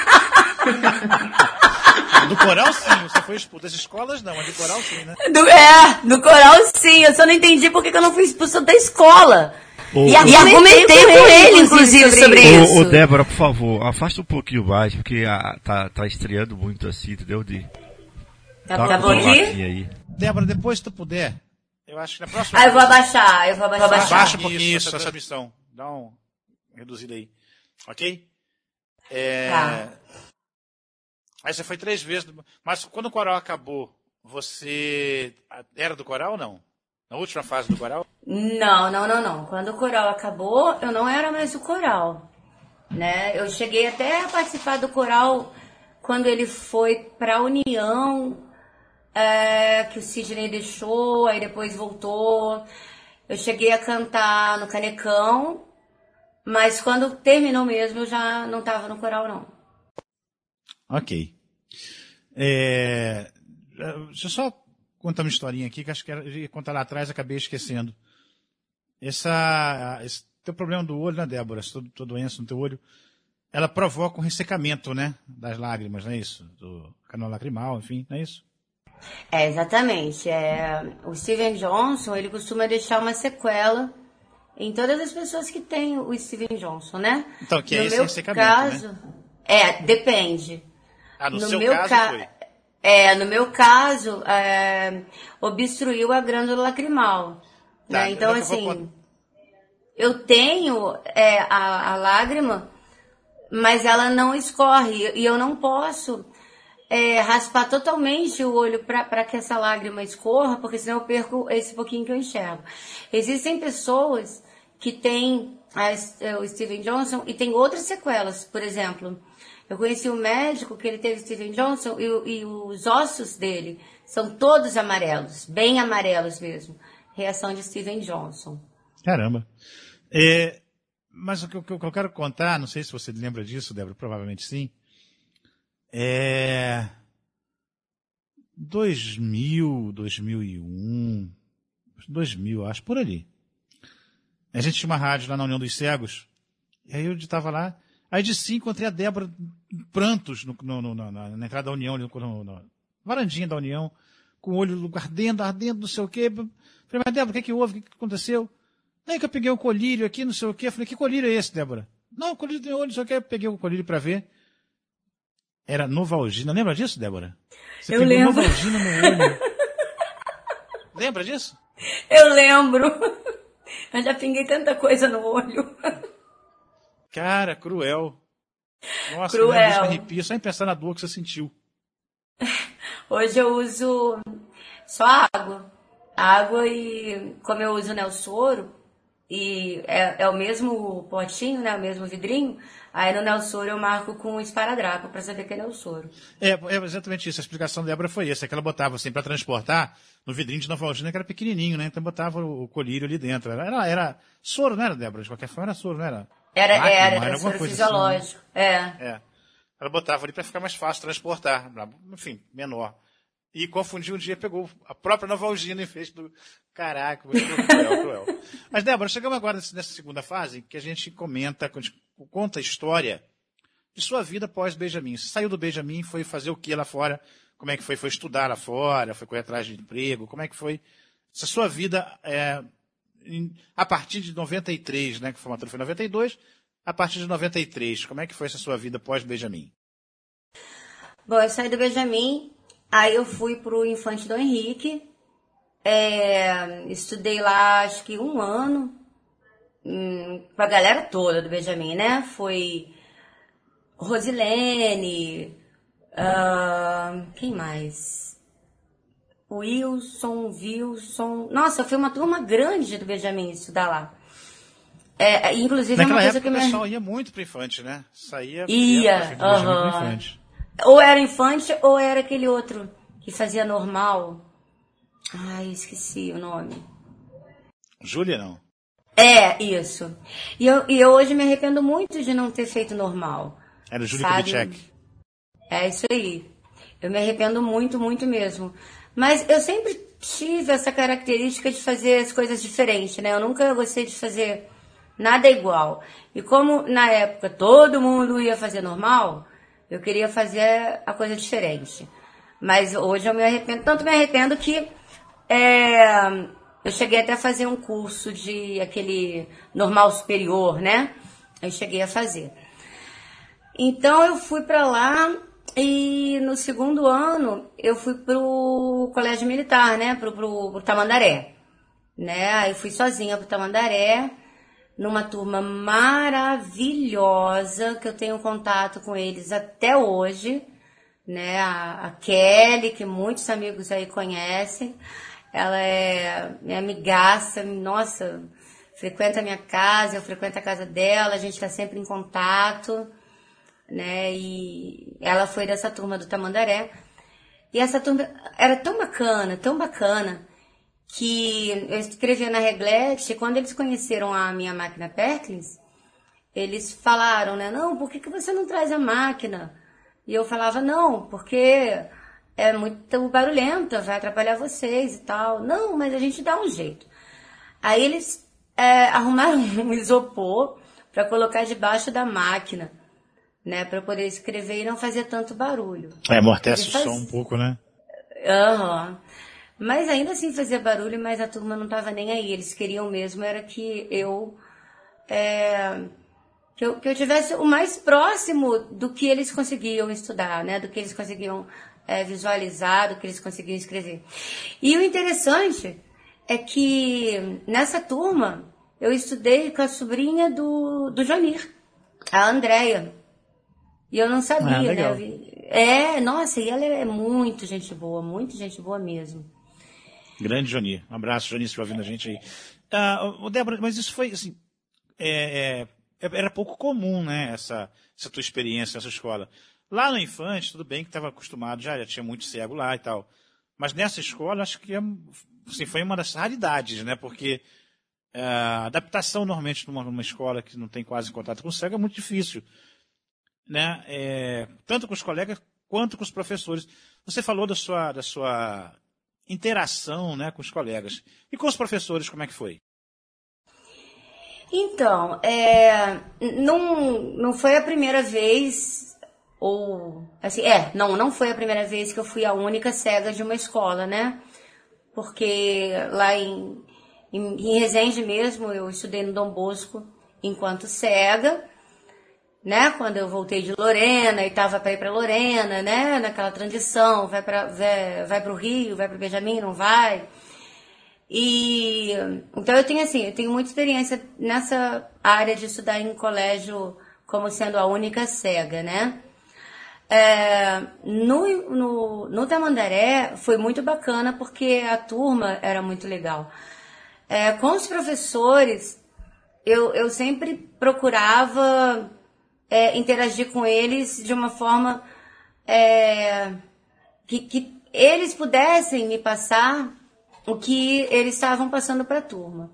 B: Do coral, sim. Você foi expulso. Das escolas, não. Mas do coral, sim, né?
E: Do coral, sim. Eu só não entendi por que eu não fui expulsa da escola. E argumentei com ele, inclusive, sobre isso.
F: Ô, Débora, por favor, afasta um pouquinho mais, porque tá estreando muito assim, entendeu?
E: Tá bom aqui?
B: Aí. Débora, depois se tu puder, eu acho que na próxima...
E: eu vou abaixar.
B: Abaixa um pouquinho essa transmissão. Dá um reduzido aí. Ok?
E: Tá.
B: Aí você foi 3 vezes, mas quando o coral acabou, você era do coral ou não? Na última fase do coral?
E: Não. Quando o coral acabou, eu não era mais do coral, né? Eu cheguei até a participar do coral quando ele foi para a União, que o Sidney deixou, aí depois voltou. Eu cheguei a cantar no Canecão, mas quando terminou mesmo, eu já não estava no coral, não.
B: Ok. Deixa eu só contar uma historinha aqui, que acho que ia contar lá atrás, acabei esquecendo. Esse teu problema do olho, né, Débora? Essa tua doença no teu olho, ela provoca um ressecamento, né, das lágrimas, não é isso? Do canal lacrimal, enfim, não é isso?
E: Exatamente. O Steven Johnson, ele costuma deixar uma sequela em todas as pessoas que têm o Steven Johnson, né?
B: Então, que é esse ressecamento,
E: caso,
B: né?
E: Depende.
B: No seu caso foi?
E: No meu caso, obstruiu a glândula lacrimal.
B: Tá,
E: né? Então, assim, eu tenho a lágrima, mas ela não escorre. E eu não posso raspar totalmente o olho para que essa lágrima escorra, porque senão eu perco esse pouquinho que eu enxergo. Existem pessoas que têm o Steven Johnson e tem outras sequelas. Por exemplo, eu conheci um médico que ele teve Steven Johnson e os ossos dele são todos amarelos, bem amarelos mesmo. Reação de Steven Johnson.
B: Caramba. Mas o que eu quero contar, não sei se você lembra disso, Débora, provavelmente sim. 2000, 2001, 2000, acho, por ali. A gente tinha uma rádio lá na União dos Cegos, e aí eu estava lá, aí de sim encontrei a Débora em prantos na entrada da União, na varandinha da União, com o olho ardendo, não sei o quê. Falei, mas Débora, o que houve? O que aconteceu? Aí que eu peguei um colírio aqui, não sei o quê. Falei, que colírio é esse, Débora? Não, colírio tem olho, não sei o quê. Eu peguei o colírio para ver. Era Novalgina. Lembra disso, Débora? Você
E: eu lembro.
B: Novalgina no olho. Lembra disso?
E: Eu lembro. Eu já pinguei tanta coisa no olho.
B: Cara, cruel. Nossa,
E: cruel.
B: Isso me arrepia só em pensar na dor que você sentiu.
E: Hoje eu uso só água. Água e como eu uso Nelsoro, e é o mesmo potinho, né, o mesmo vidrinho, aí no Nelsoro eu marco com esparadrapo para saber que é Nelsoro.
B: É exatamente isso, a explicação da Débora foi essa, que ela botava assim para transportar no vidrinho de Novalgina, que era pequenininho, né, então botava o colírio ali dentro. Era soro, não era, Débora? De qualquer forma era soro, não era?
E: Era soro fisiológico,
B: assim, né? Ela botava ali para ficar mais fácil transportar, enfim, menor. E confundiu um dia, pegou a própria Novalgina e fez do... Caraca, muito cruel. Mas, Débora, chegamos agora nessa segunda fase, que a gente conta a história de sua vida pós-Benjamin. Você saiu do Benjamin, foi fazer o que lá fora? Como é que foi? Foi estudar lá fora? Foi correr atrás de emprego? Como é que foi essa sua vida a partir de 93, né? Que a formatura foi em 92, a partir de 93. Como é que foi essa sua vida pós-Benjamin?
E: Bom, eu saí do Benjamin, aí eu fui pro Infante Dom Henrique, estudei lá acho que 1 ano, com a galera toda do Benjamin, né? Foi Rosilene, quem mais? Wilson. Nossa, foi uma turma grande do Benjamin estudar lá. Inclusive
B: Naquela
E: é uma coisa
B: época
E: que
B: o pessoal ia muito pro Infante, né?
E: Ia,
B: pro Infante.
E: Ou era Infante ou era aquele outro que fazia normal. Ai, esqueci o nome.
B: Júlia, não?
E: Isso. E eu hoje me arrependo muito de não ter feito normal.
B: Era o Júlio Kubitschek.
E: É isso aí. Eu me arrependo muito, muito mesmo. Mas eu sempre tive essa característica de fazer as coisas diferentes, né? Eu nunca gostei de fazer nada igual. E como na época todo mundo ia fazer normal, eu queria fazer a coisa diferente. Mas hoje eu me arrependo. Tanto me arrependo que eu cheguei até a fazer um curso de aquele normal superior, né? Eu cheguei a fazer. Então eu fui para lá e no segundo ano eu fui pro colégio militar, né? Pro Tamandaré, né? Aí fui sozinha pro Tamandaré, numa turma maravilhosa que eu tenho contato com eles até hoje, né? A Kelly, que muitos amigos aí conhecem, ela é minha amigaça, nossa, frequenta a minha casa, eu frequento a casa dela, a gente está sempre em contato, né? E ela foi dessa turma do Tamandaré. E essa turma era tão bacana, que eu escrevia na Reglete, quando eles conheceram a minha máquina Perkins, eles falaram, né? Não, por que você não traz a máquina? E eu falava, não, porque é muito barulhenta, vai atrapalhar vocês e tal. Não, mas a gente dá um jeito. Aí eles arrumaram um isopor para colocar debaixo da máquina, né? Para poder escrever e não fazer tanto barulho.
B: Amortece o som um pouco, né?
E: Mas ainda assim fazia barulho, mas a turma não estava nem aí. Eles queriam mesmo era que eu tivesse o mais próximo do que eles conseguiam estudar, né? Do que eles conseguiam visualizar, do que eles conseguiam escrever. E o interessante é que nessa turma eu estudei com a sobrinha do Jonir, a Andréia. E eu não sabia, né? Nossa, e ela é muito gente boa mesmo.
B: Grande Jonir. Um abraço, Jonir, se estiver ouvindo a gente aí. Débora, mas isso foi, assim, era pouco comum, né, essa tua experiência nessa escola. Lá no Infante, tudo bem que estava acostumado, já tinha muito cego lá e tal. Mas nessa escola, acho que assim, foi uma das raridades, né, porque a adaptação, normalmente, numa escola que não tem quase contato com o cego é muito difícil, né, tanto com os colegas quanto com os professores. Você falou da sua interação, né, com os colegas. E com os professores, como é que foi?
E: Então, não foi a primeira vez, ou assim, não foi a primeira vez que eu fui a única cega de uma escola, né? Porque lá em Resende mesmo, eu estudei no Dom Bosco enquanto cega, né? Quando eu voltei de Lorena e estava para ir para Lorena, né? Naquela transição, vai para o Rio, vai para o Benjamin, não vai. E então eu tenho muita experiência nessa área de estudar em colégio como sendo a única cega, né? No Tamandaré foi muito bacana porque a turma era muito legal. Com os professores, eu sempre procurava interagir com eles de uma forma que eles pudessem me passar o que eles estavam passando para a turma.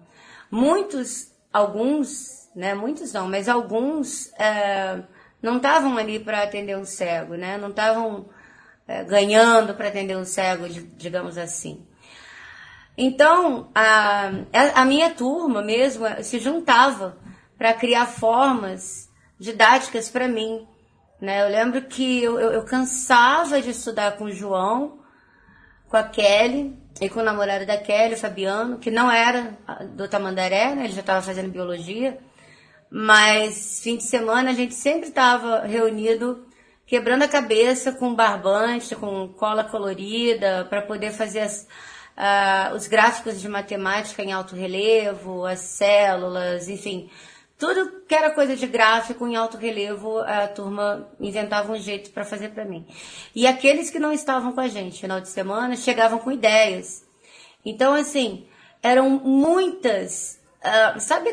E: Alguns, né, muitos não, mas alguns não estavam ali para atender um cego, né, não estavam ganhando para atender um cego, digamos assim. Então, a minha turma mesmo se juntava para criar formas didáticas para mim, né? Eu lembro que eu cansava de estudar com o João, com a Kelly e com o namorado da Kelly, o Fabiano, que não era do Tamandaré, né? Ele já estava fazendo biologia, mas fim de semana a gente sempre estava reunido, quebrando a cabeça com barbante, com cola colorida, para poder fazer os gráficos de matemática em alto relevo, as células, enfim, tudo que era coisa de gráfico em alto relevo, a turma inventava um jeito para fazer para mim. E aqueles que não estavam com a gente final de semana chegavam com ideias. Então, assim, eram muitas, sabe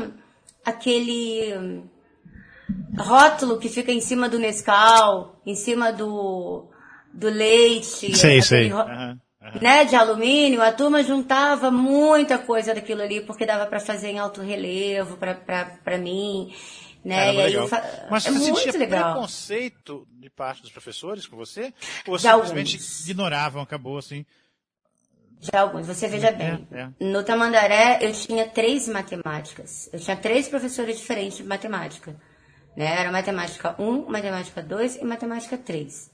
E: aquele rótulo que fica em cima do Nescau, em cima do leite,
B: Sei.
E: Né, de alumínio? A turma juntava muita coisa daquilo ali, porque dava para fazer em alto relevo para mim, né?
B: Caramba, legal. Mas você sentia
E: legal.
B: preconceito de parte dos professores com você? Ou
E: De
B: simplesmente
E: alguns.
B: ignoravam, acabou assim?
E: De alguns, você veja bem. No Tamandaré eu tinha 3 matemáticas. Eu tinha 3 professores diferentes de matemática. Né? Era matemática 1, matemática 2 e matemática 3.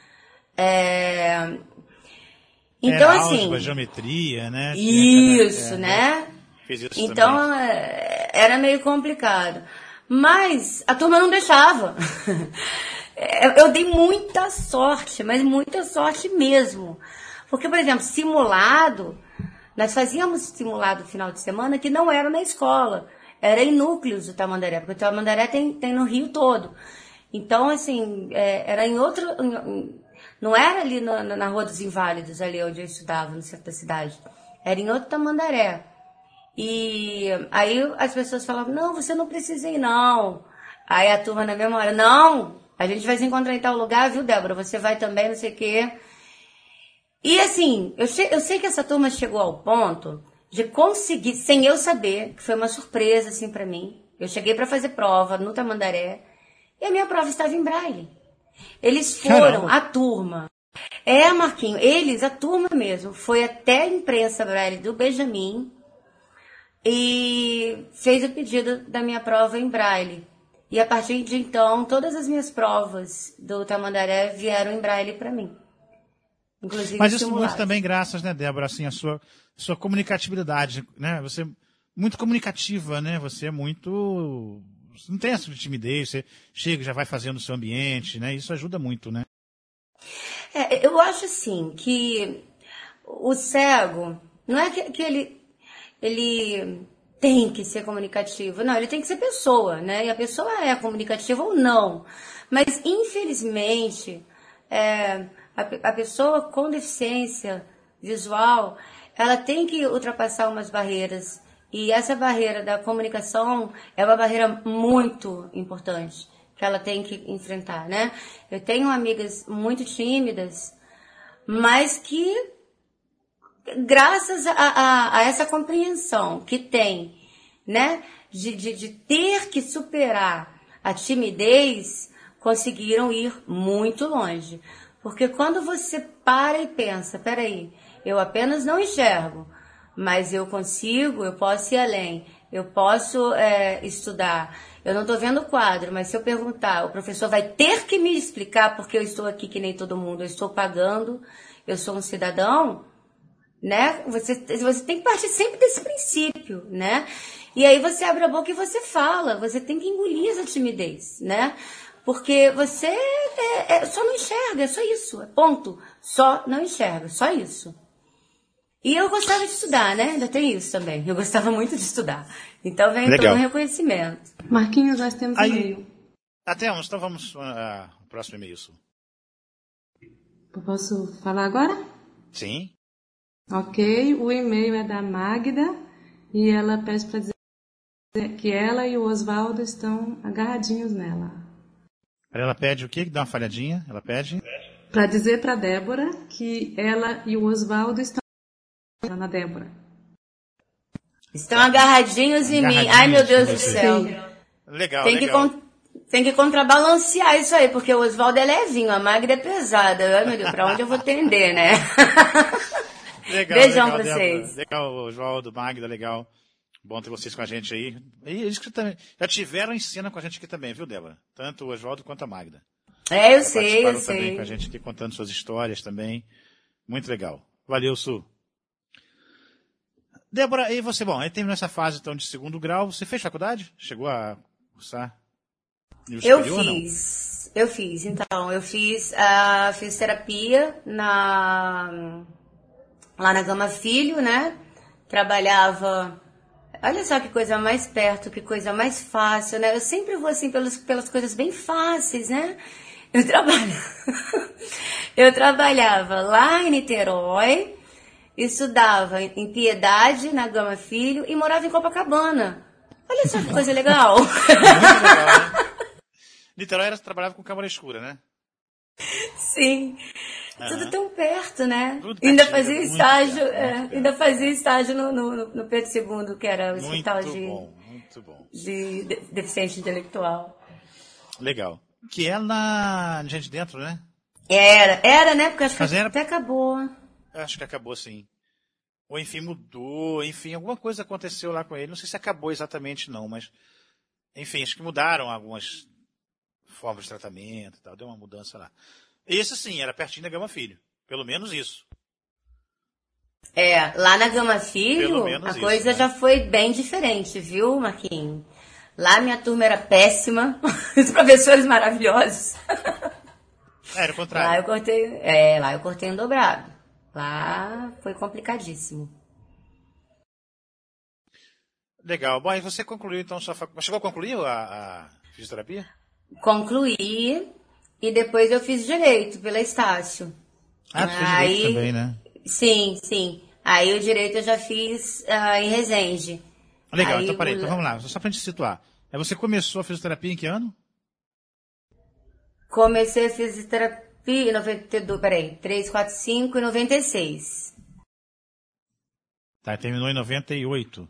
E: Então,
B: era
E: assim...
B: álgebra, geometria, né?
E: Isso, né?
B: Fiz isso
E: então,
B: também.
E: era meio complicado. Mas a turma não deixava. Eu dei muita sorte, mas muita sorte mesmo. Porque, por exemplo, simulado, nós fazíamos simulado no final de semana que não era na escola. Era em núcleos do Tamandaré, porque o Tamandaré tem no Rio todo. Então, assim, era em outro... Não era ali na Rua dos Inválidos, ali onde eu estudava, no centro da cidade. Era em outro Tamandaré. E aí as pessoas falavam, não, você não precisa ir, não. Aí a turma na mesma hora, não, a gente vai se encontrar em tal lugar, viu, Débora? Você vai também, não sei o quê. E assim, eu sei que essa turma chegou ao ponto de conseguir, sem eu saber, que foi uma surpresa, assim, pra mim. Eu cheguei pra fazer prova no Tamandaré e a minha prova estava em braille. Eles foram, a turma. Marquinhos, a turma mesmo, foi até a imprensa braille do Benjamin e fez o pedido da minha prova em braille. E a partir de então, todas as minhas provas do Tamandaré vieram em braille para mim. Inclusive
B: Mas isso
E: simulados.
B: muito também graças, né, Débora, assim, a sua comunicatividade, né? Você é muito comunicativa, né? Você é muito... Você não tem essa timidez, você chega, já vai fazendo o seu ambiente, né? Isso ajuda muito, né?
E: Eu acho assim que o cego não é que ele tem que ser comunicativo, não, ele tem que ser pessoa, né? E a pessoa é comunicativa ou não. Mas infelizmente a pessoa com deficiência visual, ela tem que ultrapassar umas barreiras. E essa barreira da comunicação é uma barreira muito importante que ela tem que enfrentar, né? Eu tenho amigas muito tímidas, mas que, graças a essa compreensão que tem, né? De ter que superar a timidez, conseguiram ir muito longe. Porque quando você para e pensa, peraí, eu apenas não enxergo, mas eu posso ir além, eu posso estudar. Eu não estou vendo o quadro, mas se eu perguntar, o professor vai ter que me explicar porque eu estou aqui que nem todo mundo, eu estou pagando, eu sou um cidadão, né? Você tem que partir sempre desse princípio, né? E aí você abre a boca e você fala, você tem que engolir essa timidez, né? Porque você só não enxerga, é só isso, ponto. Só não enxerga, só isso. E eu gostava de estudar, né? Ainda tem isso também. Eu gostava muito de estudar. Então vem todo um reconhecimento.
D: Marquinhos, nós temos e-mail.
B: Temos, então vamos ao próximo e-mail.
D: Eu posso falar agora?
B: Sim.
D: Ok, o e-mail é da Magda e ela pede para dizer que ela e o Oswaldo estão agarradinhos nela.
B: Ela pede o quê? Dá uma falhadinha? Ela pede?
D: Para dizer para Débora que ela e o Oswaldo estão na Débora.
E: Estão agarradinhos em mim. Ai, meu Deus do céu.
B: Legal,
E: tem
B: legal.
E: que Tem que contrabalancear isso aí, porque o Oswaldo é levinho, a Magda é pesada. Ai, meu Deus, pra onde eu vou tender, né?
B: Legal,
E: Beijão
B: legal,
E: pra vocês.
B: Débora. Legal, Oswaldo, Magda, legal. Bom ter vocês com a gente aí. E eles que também já tiveram em cena com a gente aqui também, viu, Débora? Tanto o Oswaldo quanto a Magda.
E: É, eu
B: Já
E: sei, eu
B: participaram também
E: sei.
B: com a gente aqui, contando suas histórias também. Muito legal. Valeu, Su. Débora, e você, bom, aí terminou essa fase então de segundo grau. Você fez faculdade? Chegou a cursar nível
E: Eu
B: superior ou não?
E: fiz. Então, eu fiz terapia lá na Gama Filho, né? Trabalhava. Olha só que coisa mais perto, que coisa mais fácil, né? Eu sempre vou assim pelas coisas bem fáceis, né? Eu trabalhava lá em Niterói, estudava em Piedade, na Gama Filho, e morava em Copacabana. Olha só que coisa legal.
B: Muito legal, né? Niterói trabalhava com câmara escura, né?
E: Sim. Tudo tão perto, né?
B: Tudo
E: Ainda
B: pertinho,
E: fazia
B: muito
E: estágio,
B: perto, muito
E: ainda fazia estágio no Pedro II, que era o hospital
B: Muito bom.
E: de deficiente intelectual.
B: Legal. Que é na Gente Dentro, né?
E: Era, né? Porque acho que
B: Mas era-
E: até acabou.
B: Acho que acabou sim. Ou enfim, mudou, enfim, alguma coisa aconteceu lá com ele. Não sei se acabou exatamente não, mas enfim, acho que mudaram algumas formas de tratamento e tal, deu uma mudança lá. Esse sim, era pertinho da Gama Filho. Pelo menos isso.
E: Lá na Gama
B: Pelo
E: Filho,
B: menos
E: a
B: isso,
E: coisa
B: né?
E: já foi bem diferente, viu, Marquinhos? Lá minha turma era péssima, os professores maravilhosos.
B: Era o
E: Lá
B: contrário.
E: eu cortei um dobrado. Lá foi complicadíssimo.
B: Legal. Bom, e você concluiu então sua faculdade. Chegou a concluir a fisioterapia?
E: Concluí e depois eu fiz direito pela Estácio.
B: Ah, tu fez direito também, né?
E: Sim. Aí o direito eu já fiz em Resende.
B: Legal,
E: Aí
B: então peraí,
E: o-
B: então vamos lá, só pra gente situar. Aí você começou a fisioterapia em que ano?
E: Comecei a fisioterapia em 92, 3, 4, 5 e 96.
B: Tá, terminou em 98.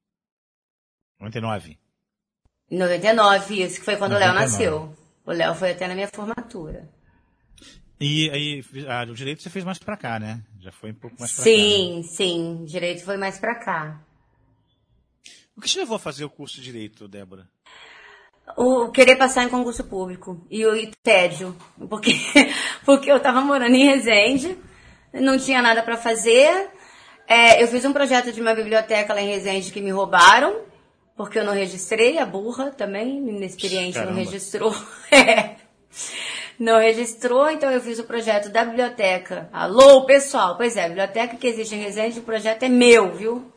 B: 99.
E: Em 99, isso que foi quando o Léo
B: 99.
E: nasceu. O Léo foi até na minha formatura.
B: E aí, o direito você fez mais pra cá, né? Já foi um pouco mais pra
E: Sim, direito foi mais pra cá.
B: cá. Né? O que te levou a fazer o curso de direito, Débora?
E: O querer passar em concurso público e o tédio, porque eu tava morando em Resende, não tinha nada pra fazer. Eu fiz um projeto de uma biblioteca lá em Resende que me roubaram, porque eu não registrei, a burra também, inexperiente,
B: Caramba.
E: não registrou. Não registrou, então eu fiz o projeto da biblioteca. Alô, pessoal, pois é, a biblioteca que existe em Resende, o projeto é meu, viu?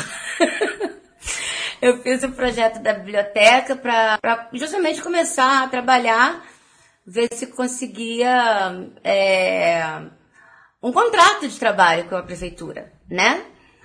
E: Eu fiz o projeto da biblioteca para justamente começar a trabalhar, ver se conseguia um contrato de trabalho com a prefeitura, né?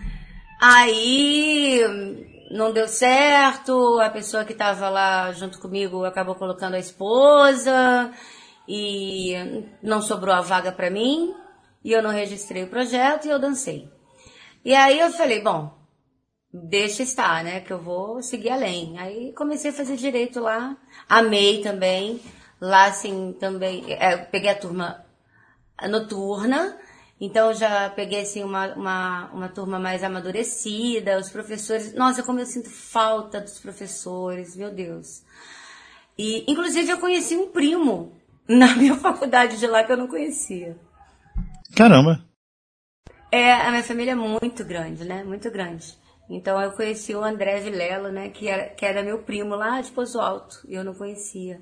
E: Aí não deu certo, a pessoa que estava lá junto comigo acabou colocando a esposa e não sobrou a vaga para mim e eu não registrei o projeto e eu dancei. E aí eu falei, bom, deixa estar, né, que eu vou seguir além. Aí comecei a fazer direito lá, amei também, lá assim também, peguei a turma noturna, então já peguei assim uma turma mais amadurecida, os professores, nossa, como eu sinto falta dos professores, meu Deus. E inclusive eu conheci um primo na minha faculdade de lá que eu não conhecia.
B: Caramba!
E: A minha família é muito grande, né? Muito grande. Então eu conheci o André Vilela, né? Que era meu primo lá de Poço Alto. E eu não conhecia.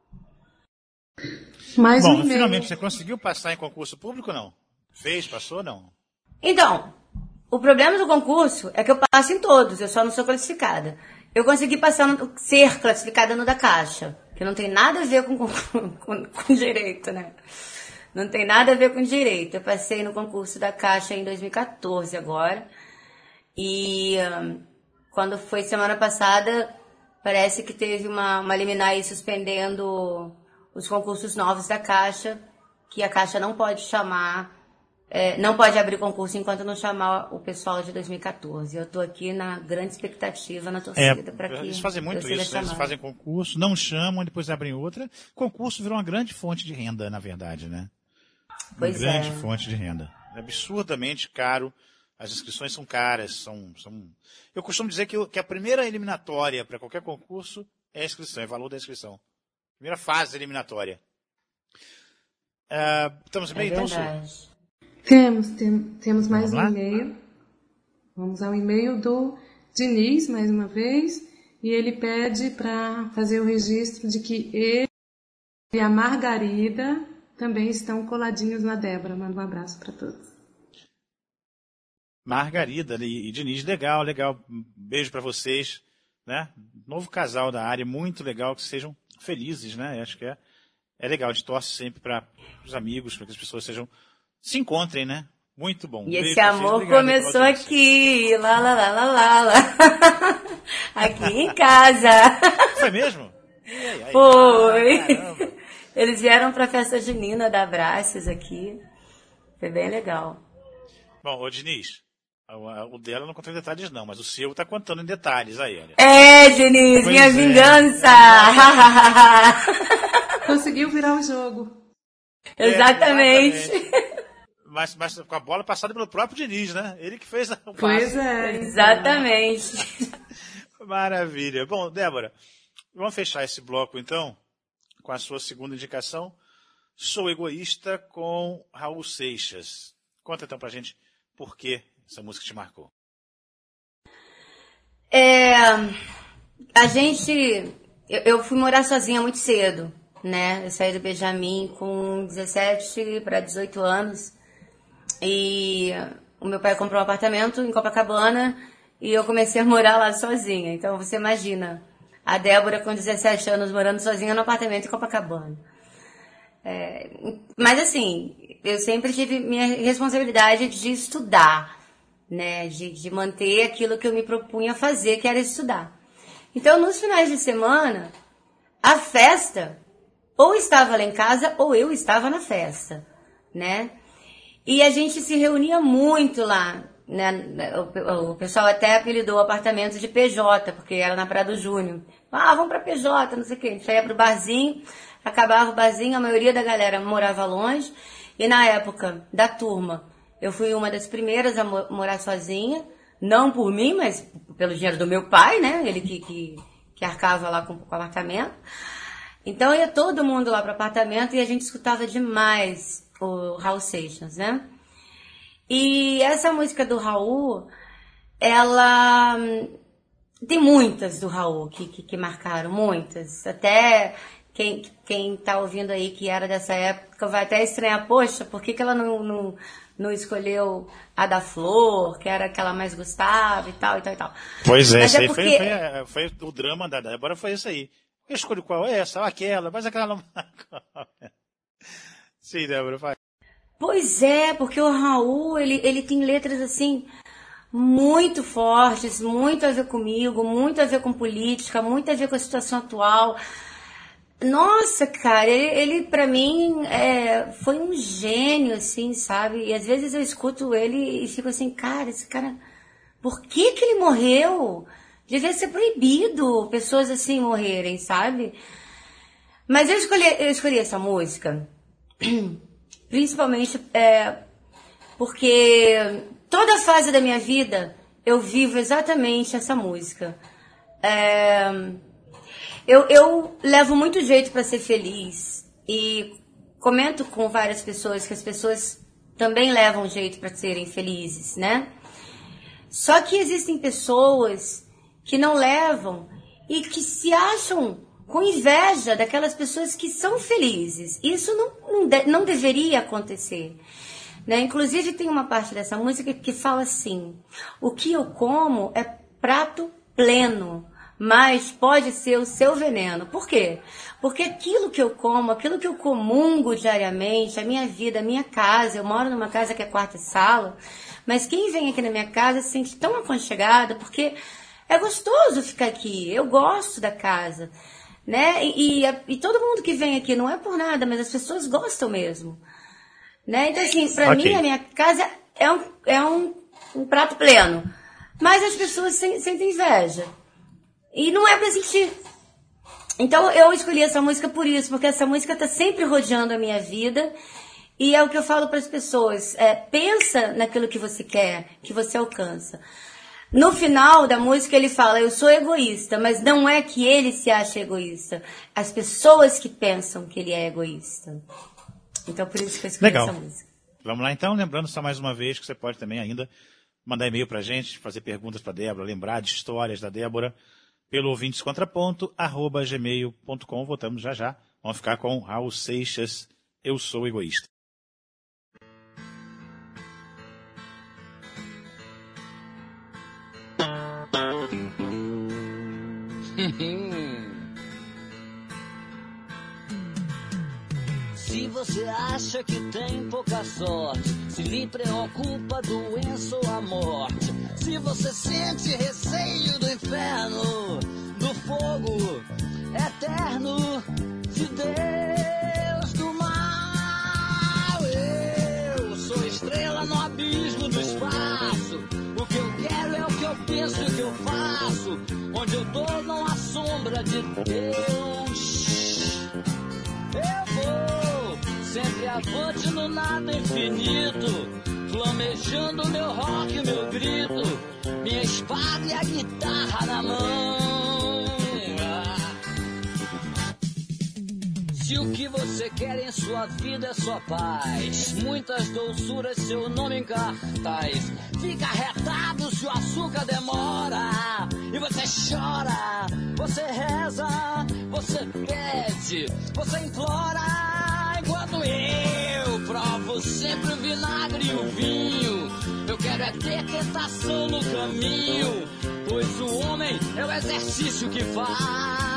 D: Mais
B: Bom,
D: um e-mail.
B: finalmente você conseguiu passar em concurso público ou não? Fez, passou ou não?
E: Então, o problema do concurso é que eu passo em todos, eu só não sou classificada. Eu consegui ser classificada no da Caixa, que não tem nada a ver com direito, né? Não tem nada a ver com direito. Eu passei no concurso da Caixa em 2014 agora. E quando foi semana passada, parece que teve uma liminar aí suspendendo os concursos novos da Caixa, que a Caixa não pode chamar não pode abrir concurso enquanto não chamar o pessoal de 2014. Eu estou aqui na grande expectativa, na torcida, para que
B: eles fazem muito
E: eu seja
B: isso, né? Eles
E: chamada.
B: fazem concurso, não chamam, depois abrem outra. Concurso virou uma grande fonte de renda, na verdade, né?
E: Pois
B: uma grande
E: é.
B: fonte de renda. É absurdamente caro. As inscrições são caras. Eu costumo dizer que a primeira eliminatória para qualquer concurso é a inscrição, é o valor da inscrição. Primeira fase eliminatória. Estamos bem, então, Su?
E: Verdade.
D: Temos mais
B: Vamos
D: um
B: lá?
D: e-mail. Vamos ao e-mail do Diniz, mais uma vez. E ele pede para fazer o registro de que ele e a Margarida também estão coladinhos na Débora. Manda um abraço para todos.
B: Margarida e Diniz, legal. Beijo para vocês, né? Novo casal da área, muito legal, que sejam felizes, né? Acho que é legal, a gente torce sempre para os amigos, para que as pessoas se encontrem, né? Muito bom.
E: E
B: Beijo
E: esse
B: pra vocês,
E: amor
B: obrigado
E: começou
B: pela audiência.
E: aqui, lá. Aqui em casa.
B: Foi mesmo? Ai,
E: Foi.
B: caramba.
E: Eles vieram pra festa junina da Abraços aqui. Foi bem legal.
B: Bom, ô Diniz, o dela não conta em detalhes não, mas o seu tá contando em detalhes aí, olha.
E: Diniz,
B: Pois
E: minha
B: é.
E: vingança!
D: Conseguiu virar o jogo.
E: Exatamente.
B: Mas com a bola passada pelo próprio Diniz, né? Ele que fez o passe.
D: Pois é.
E: Exatamente.
B: Maravilha. Bom, Débora, vamos fechar esse bloco então com a sua segunda indicação. Sou Egoísta, com Raul Seixas. Conta então pra gente por que essa música te marcou.
E: Eu fui morar sozinha muito cedo, né? Eu saí do Benjamin com 17 para 18 anos. E o meu pai comprou um apartamento em Copacabana e eu comecei a morar lá sozinha. Então você imagina, a Débora com 17 anos morando sozinha no apartamento em Copacabana. Mas assim, eu sempre tive minha responsabilidade de estudar, né? De manter aquilo que eu me propunha fazer, que era estudar. Então, nos finais de semana, a festa ou estava lá em casa ou eu estava na festa, né? E a gente se reunia muito lá, né? O pessoal até apelidou o apartamento de PJ, porque era na Praia do Júnior. Vamos pra PJ, não sei o quê. A gente ia pro barzinho, acabava o barzinho, a maioria da galera morava longe. E na época da turma, eu fui uma das primeiras a morar sozinha. Não por mim, mas pelo dinheiro do meu pai, né? Ele que arcava lá com o apartamento. Então ia todo mundo lá pro apartamento e a gente escutava demais o Raul Seixas, né? E essa música do Raul, ela... Tem muitas do Raul que marcaram, muitas. Até quem tá ouvindo aí que era dessa época vai até estranhar, poxa, por que ela não escolheu a da Flor, que era a que ela mais gostava e tal.
B: Pois é,
E: Mas
B: isso aí
E: porque...
B: foi o drama da Débora, foi isso aí. Eu escolho qual é essa, aquela, mas aquela não... Sim, Débora, vai.
E: Pois é, porque o Raul, ele tem letras assim muito fortes, muito a ver comigo, muito a ver com política, muito a ver com a situação atual. Nossa, cara, ele pra mim foi um gênio, assim, sabe? E às vezes eu escuto ele e fico assim, cara, esse cara, por que ele morreu? Devia ser proibido pessoas assim morrerem, sabe? Mas eu escolhi essa música principalmente porque toda fase da minha vida eu vivo exatamente essa música. Eu levo muito jeito para ser feliz e comento com várias pessoas que as pessoas também levam jeito para serem felizes, né? Só que existem pessoas que não levam e que se acham com inveja daquelas pessoas que são felizes. Isso não deveria acontecer, né? Inclusive tem uma parte dessa música que fala assim: o que eu como é prato pleno, mas pode ser o seu veneno. Por quê? Porque aquilo que eu como, aquilo que eu comungo diariamente, a minha vida, a minha casa, eu moro numa casa que é quarto e sala, mas quem vem aqui na minha casa se sente tão aconchegado, porque é gostoso ficar aqui, eu gosto da casa, né? E todo mundo que vem aqui, não é por nada, mas as pessoas gostam mesmo, Né? Então, assim, pra
B: Ok.
E: mim, a minha casa é um prato pleno. Mas as pessoas sentem inveja. E não é pra sentir. Então, eu escolhi essa música por isso, porque essa música tá sempre rodeando a minha vida. E é o que eu falo para as pessoas. Pensa naquilo que você quer, que você alcança. No final da música ele fala, eu sou egoísta, mas não é que ele se acha egoísta. As pessoas que pensam que ele é egoísta. Então, por isso que eu escolhi
B: Legal.
E: essa música.
B: Vamos lá então, lembrando só mais uma vez que você pode também ainda mandar e-mail pra gente, fazer perguntas pra Débora, lembrar de histórias da Débora, pelo ouvintescontraponto@gmail.com. Voltamos já já. Vamos ficar com Raul Seixas, Eu Sou Egoísta.
H: Se você acha que tem pouca sorte, se lhe preocupa a doença ou a morte, se você sente receio do inferno, do fogo eterno, de Deus do mal, eu sou estrela no abismo do espaço. O que eu quero é o que eu penso e o que eu faço. Onde eu tô não há sombra de Deus. Eu vou sempre avante no nada infinito, flamejando meu rock, meu grito, minha espada e a guitarra na mão. Se o que você quer em sua vida é sua paz, muitas doçuras, seu nome em cartaz, fica retado se o açúcar demora, e você chora, você reza, você pede, você implora, enquanto eu provo sempre o vinagre e o vinho. Eu quero é ter tentação no caminho, pois o homem é o exercício que faz.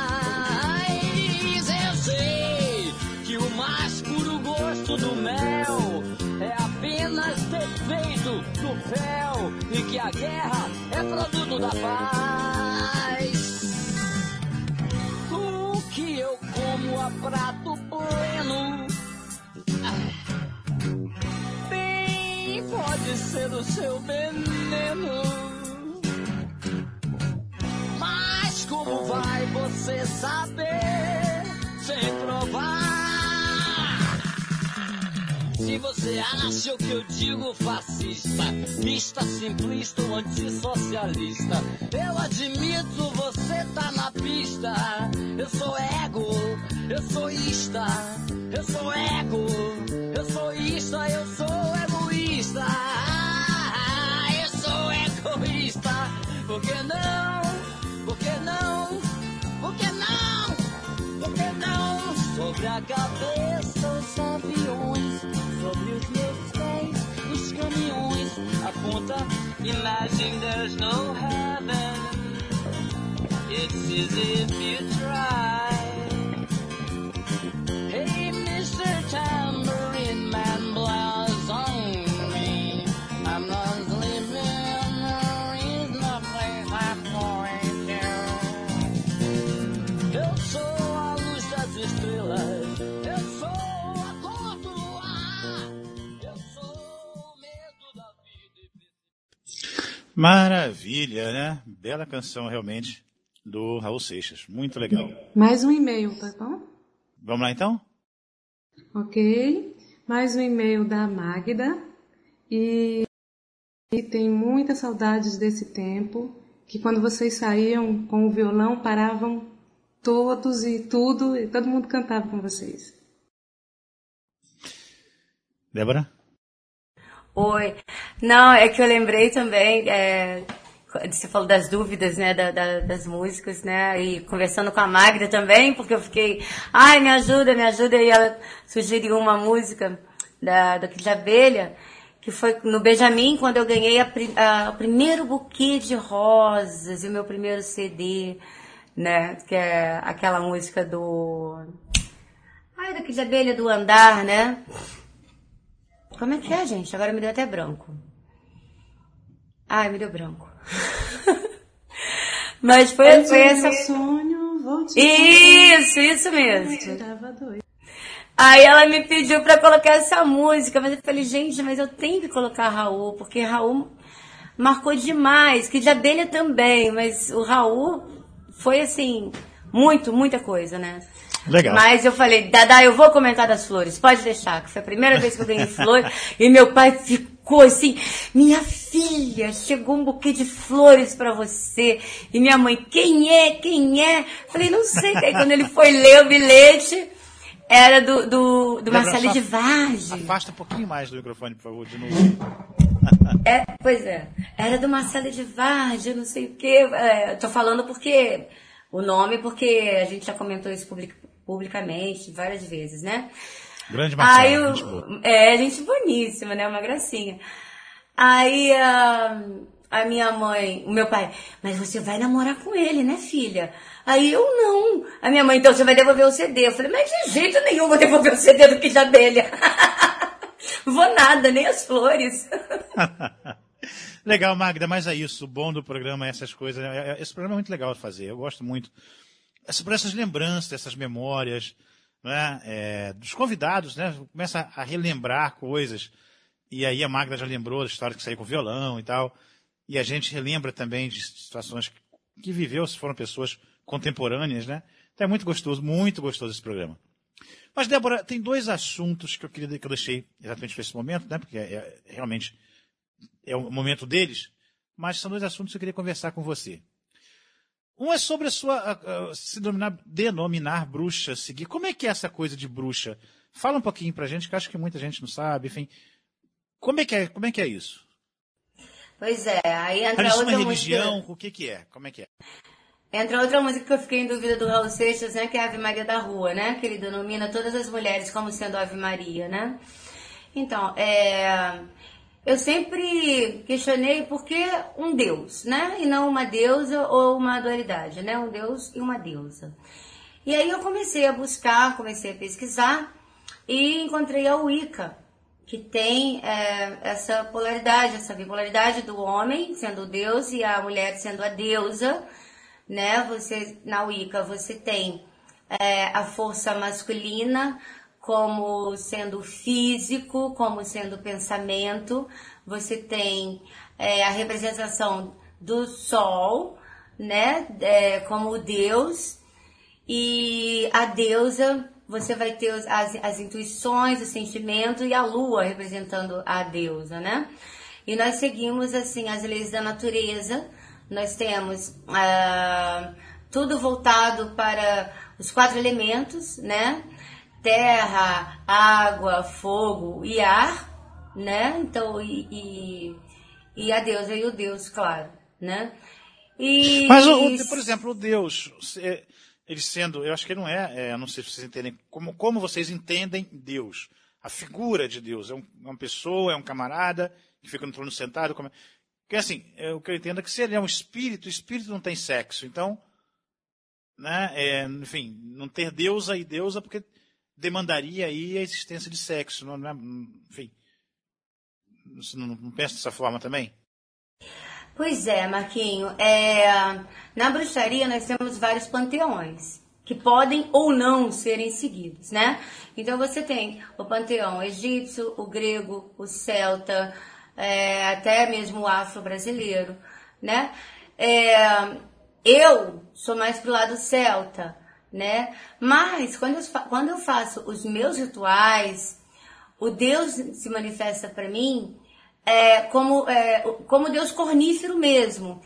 H: Eu sei que o mais puro gosto do mel é apenas defeito do fel, e que a guerra é produto da paz. O que eu como a prato pleno, bem pode ser o seu veneno. Mas como vai você saber sem provar? Se você acha o que eu digo fascista, mista, simplista ou antissocialista, eu admito, você tá na pista. Eu sou ego, eu sou ista, eu sou ego, eu sou ista, eu sou egoísta. Eu sou egoísta. Por que não? Por que não? Por que não? Por que não? Sobre a cabeça os aviões, sobre os meus pés os caminhões, aponta, imagine there's no heaven, it's easy if you try. Hey Mr. Tambourine Man, blows on me, I'm not sleeping, there is no place I'm going to. Eu sou a luz das estrelas, eu sou a cor do ar, eu sou o medo da vida.
B: Maravilha, né? Bela canção, realmente, do Raul Seixas. Muito legal.
D: Mais um e-mail, tá bom?
B: Vamos lá, então?
D: Ok. Mais um e-mail da Magda. E tem muitas saudades desse tempo, que quando vocês saíam com o violão, paravam todos e tudo, e todo mundo cantava com vocês.
B: Débora?
E: Oi. Não, é que eu lembrei também, você falou das dúvidas, né, das músicas, né, e conversando com a Magda também, porque eu fiquei, ai, me ajuda, e ela sugeriu uma música da Cris Abelha, que foi no Benjamin, quando eu ganhei o primeiro buquê de rosas, e o meu primeiro CD, né, que é aquela música da Cris Abelha, do Andar, né? Como é que é, gente? Agora me deu até branco. Ai, me deu branco. Mas foi essa...
D: Sonho, vou te
E: Isso mesmo.
D: Tava doido.
E: Aí ela me pediu pra colocar essa música, mas eu falei, gente, mas eu tenho que colocar Raul, porque Raul marcou demais, que de abelha também, mas o Raul foi assim, muita coisa, né?
B: Legal.
E: Mas eu falei, Dadá, eu vou comentar das flores, pode deixar, que foi a primeira vez que eu ganhei flor, e meu pai ficou assim, minha filha, chegou um buquê de flores pra você, e minha mãe, quem é? Falei, não sei, aí quando ele foi ler o bilhete, era do Marcelo de Vargas.
B: Afasta um pouquinho mais do microfone, por favor, de novo.
E: Pois é, era do Marcelo de Vargas, não sei o quê, tô falando porque, o nome, porque a gente já comentou isso publicamente várias vezes, né?
B: Grande Marcelo, gente boa.
E: Gente boníssima, né? Uma gracinha. Aí a minha mãe, o meu pai, mas você vai namorar com ele, né, filha? Aí eu não. A minha mãe, então você vai devolver o CD. Eu falei, mas de jeito nenhum vou devolver o CD do Kid de Abelha. Vou nada, nem as flores.
B: Legal, Magda, mas é isso. O bom do programa é essas coisas. Esse programa é muito legal de fazer. Eu gosto muito. Por essas lembranças, essas memórias, né? Dos convidados, né? Começa a relembrar coisas. E aí a Magda já lembrou da história que saiu com violão e tal. E a gente relembra também de situações que viveu, se foram pessoas contemporâneas, né? Então é muito gostoso esse programa. Mas, Débora, tem dois assuntos que eu deixei exatamente para esse momento, né? Porque realmente é o momento deles. Mas são dois assuntos que eu queria conversar com você. Um é sobre a sua se denominar bruxa, seguir. Como é que é essa coisa de bruxa? Fala um pouquinho pra gente, que acho que muita gente não sabe, enfim. Como é que é isso?
E: Pois é, aí entra
B: Parece
E: outra
B: uma religião,
E: música.
B: o que é? Como é que é?
E: Entra outra música que eu fiquei em dúvida do Raul Seixas, né? Que é a Ave Maria da Rua, né? Que ele denomina todas as mulheres como sendo Ave Maria, né? Então, eu sempre questionei por que um Deus, né? E não uma deusa ou uma dualidade, né? Um Deus e uma deusa. E aí eu comecei a buscar, comecei a pesquisar e encontrei a Wicca, que tem essa polaridade, essa bipolaridade do homem sendo o Deus e a mulher sendo a deusa, né? Na Wicca você tem a força masculina como sendo físico, como sendo pensamento. Você tem a representação do sol, né? Como o Deus. E a deusa, você vai ter as intuições, o sentimento, e a lua representando a deusa, né? E nós seguimos, assim, as leis da natureza. Nós temos tudo voltado para os 4 elementos, né? Terra, água, fogo e ar, né? Então, e a deusa e o Deus, claro, né?
B: Mas, por exemplo, o Deus, ele sendo, eu acho que ele não eu não sei se vocês entendem, como vocês entendem Deus. A figura de Deus é uma pessoa, é um camarada que fica no trono sentado. Porque assim, o que eu entendo é que se ele é um espírito, o espírito não tem sexo. Então, né, enfim, não ter deusa e deusa, porque demandaria aí a existência de sexo. Enfim, você não pensa dessa forma também?
E: Pois é, Marquinho. Na bruxaria nós temos vários panteões que podem ou não serem seguidos, né? Então você tem o panteão egípcio, o grego, o celta, até mesmo o afro-brasileiro, né? Eu sou mais pro lado celta, né? Mas quando eu faço os meus rituais, o Deus se manifesta para mim como Deus cornífero mesmo.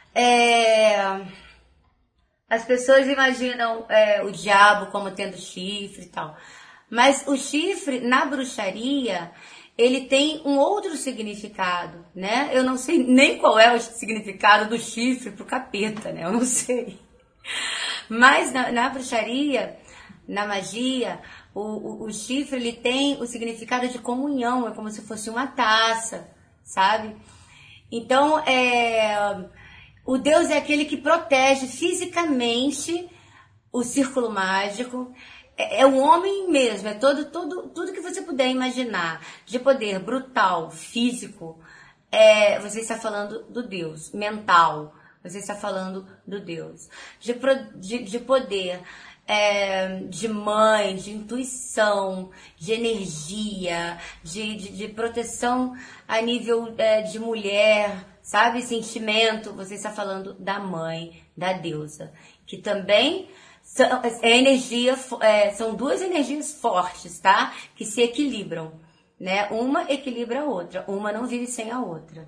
E: As pessoas imaginam o diabo como tendo chifre e tal. Mas o chifre, na bruxaria, ele tem um outro significado, né? Eu não sei nem qual é o significado do chifre pro capeta, né? Eu não sei. Mas na bruxaria, na magia, o chifre, ele tem o significado de comunhão, é como se fosse uma taça, sabe? Então, o Deus é aquele que protege fisicamente o círculo mágico, é o homem mesmo, é tudo que você puder imaginar, de poder brutal, físico, você está falando do Deus, mental, você está falando do Deus, de poder de mãe, de intuição, de energia, de proteção a nível de mulher, sabe? Sentimento, você está falando da mãe, da deusa, que também são duas energias fortes, tá? Que se equilibram, né? Uma equilibra a outra, uma não vive sem a outra.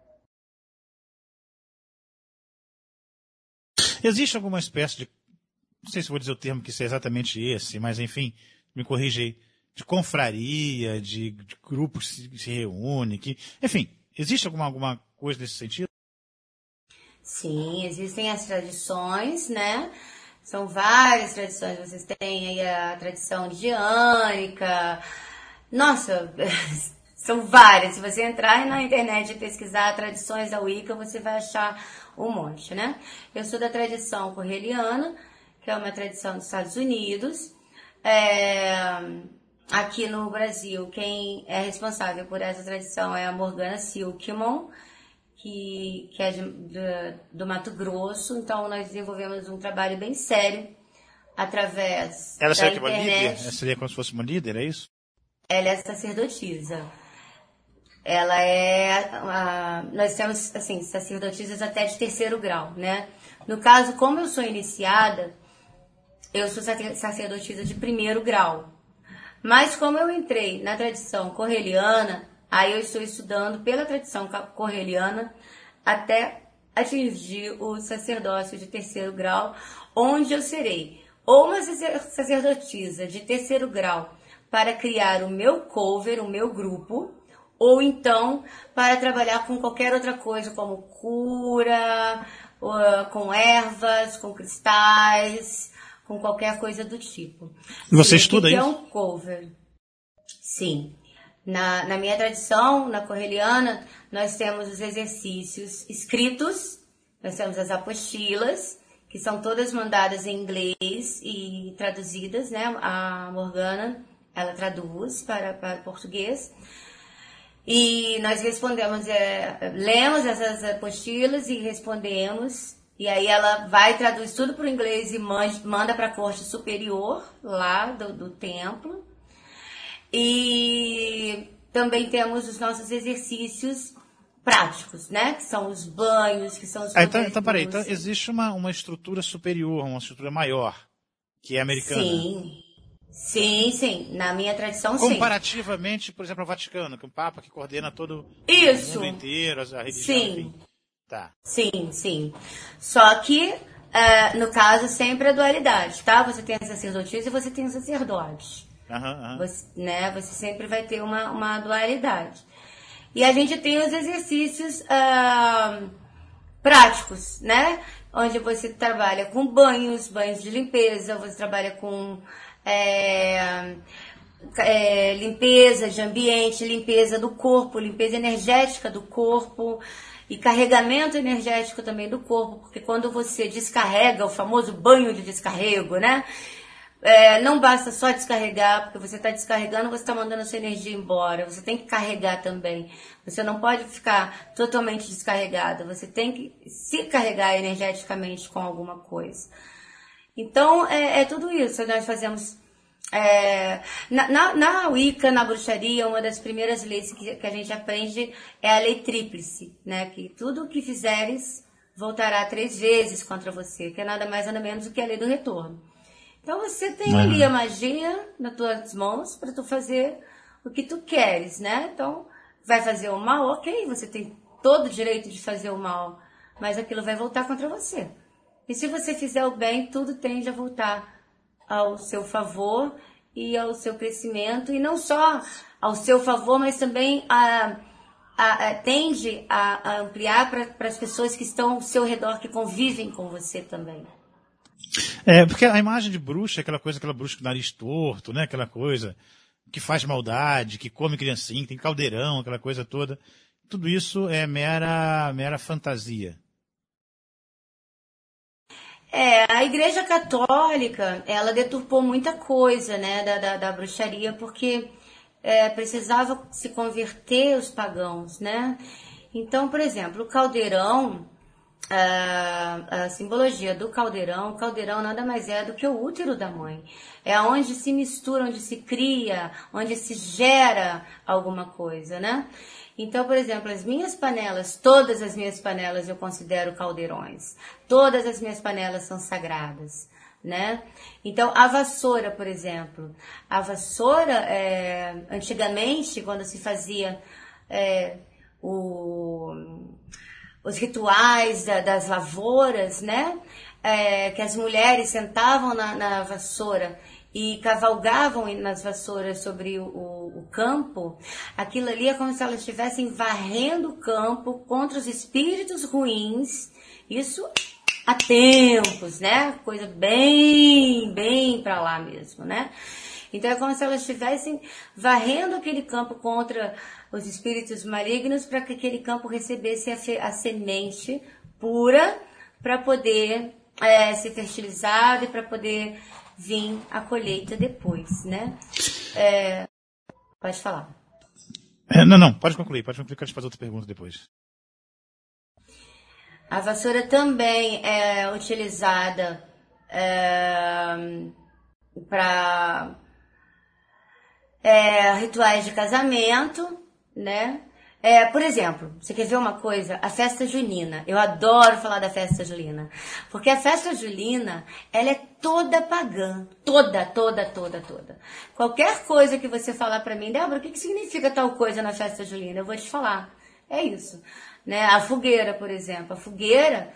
B: Existe alguma espécie de, não sei se vou dizer o termo que é exatamente esse, mas enfim, me corrija aí, de confraria, de grupos que se reúnem, enfim, existe alguma coisa nesse sentido?
E: Sim, existem as tradições, né? São várias tradições. Vocês têm aí a tradição indiânica. Nossa, são várias. Se você entrar na internet e pesquisar tradições da Wicca, você vai achar um monte, né? Eu sou da tradição correliana, que é uma tradição dos Estados Unidos. Aqui no Brasil, quem é responsável por essa tradição é a Morgana Silkmon, que é do Mato Grosso. Então, nós desenvolvemos um trabalho bem sério através
B: Ela
E: da
B: seria uma líder?
E: internet.
B: Ela seria como se fosse uma líder, é isso?
E: Ela é sacerdotisa. Nós temos, assim, sacerdotisas até de 3º grau, né? No caso, como eu sou iniciada, eu sou sacerdotisa de 1º grau. Mas como eu entrei na tradição correliana, aí eu estou estudando pela tradição correliana até atingir o sacerdócio de 3º grau, onde eu serei ou uma sacerdotisa de 3º grau para criar o meu cover, o meu grupo, ou então para trabalhar com qualquer outra coisa, como cura, com ervas, com cristais, com qualquer coisa do tipo.
B: Você
E: Sim,
B: estuda
E: que
B: isso?
E: É um cover. Sim. Na minha tradição, na correliana, nós temos os exercícios escritos, nós temos as apostilas, que são todas mandadas em inglês e traduzidas, né? A Morgana, ela traduz para português. E nós lemos essas apostilas e respondemos. E aí ela traduz tudo para o inglês e manda para a corte superior, lá do templo. E também temos os nossos exercícios práticos, né? Que são os banhos, que são os
B: Então, peraí, então existe uma estrutura superior, uma estrutura maior, que é americana.
E: Sim. Na minha tradição, sim.
B: Comparativamente, por exemplo, ao Vaticano, que é um Papa que coordena todo
E: Isso.
B: o mundo inteiro, a religião, enfim. Tá.
E: Sim. Só que, no caso, sempre a dualidade, tá? Você tem a sacerdotisa e você tem o sacerdote. Você sempre vai ter uma dualidade. E a gente tem os exercícios práticos, né? Onde você trabalha com banhos de limpeza, você trabalha com limpeza de ambiente, limpeza do corpo, limpeza energética do corpo e carregamento energético também do corpo, porque quando você descarrega, o famoso banho de descarrego, né? Não basta só descarregar, porque você está descarregando, você está mandando a sua energia embora. Você tem que carregar também. Você não pode ficar totalmente descarregada. Você tem que se carregar energeticamente com alguma coisa. Então, é tudo isso. Nós fazemos... Na Wicca, na bruxaria, uma das primeiras leis que a gente aprende é a lei tríplice, né? Que tudo o que fizeres voltará 3 vezes contra você, que é nada mais nada menos do que a lei do retorno. Então você tem ali a magia nas tuas mãos para tu fazer o que tu queres, né? Então, vai fazer o mal, ok, você tem todo o direito de fazer o mal, mas aquilo vai voltar contra você. E se você fizer o bem, tudo tende a voltar ao seu favor e ao seu crescimento, e não só ao seu favor, mas também tende a ampliar para as pessoas que estão ao seu redor, que convivem com você também.
B: Porque a imagem de bruxa é aquela bruxa com o nariz torto, né? Aquela coisa que faz maldade, que come criancinha, que tem caldeirão, aquela coisa toda. Tudo isso é mera fantasia.
E: A Igreja Católica, ela deturpou muita coisa, né, da bruxaria, porque precisava se converter os pagãos, né? Então, por exemplo, o caldeirão, a simbologia do caldeirão. O caldeirão nada mais é do que o útero da mãe. É onde se mistura, onde se cria, onde se gera alguma coisa, né? Então, por exemplo, as minhas panelas, todas as minhas panelas eu considero caldeirões. Todas as minhas panelas são sagradas, né? Então, a vassoura, por exemplo. A vassoura, antigamente, quando se fazia os rituais das lavouras, né? Que as mulheres sentavam na vassoura e cavalgavam nas vassouras sobre o campo, aquilo ali é como se elas estivessem varrendo o campo contra os espíritos ruins, isso há tempos, né? Coisa bem pra lá mesmo, né? Então é como se elas estivessem varrendo aquele campo contra os espíritos malignos para que aquele campo recebesse a semente pura para poder ser fertilizado e para poder vir a colheita depois, né? Pode falar.
B: Não, pode concluir, que a gente faz outra pergunta depois.
E: A vassoura também é utilizada para rituais de casamento, né? Por exemplo, você quer ver uma coisa? A festa junina. Eu adoro falar da festa julina. Porque a festa julina, ela é toda pagã. Toda. Qualquer coisa que você falar pra mim, Débora, o que significa tal coisa na festa julina? Eu vou te falar. É isso. Né? A fogueira, por exemplo. A fogueira,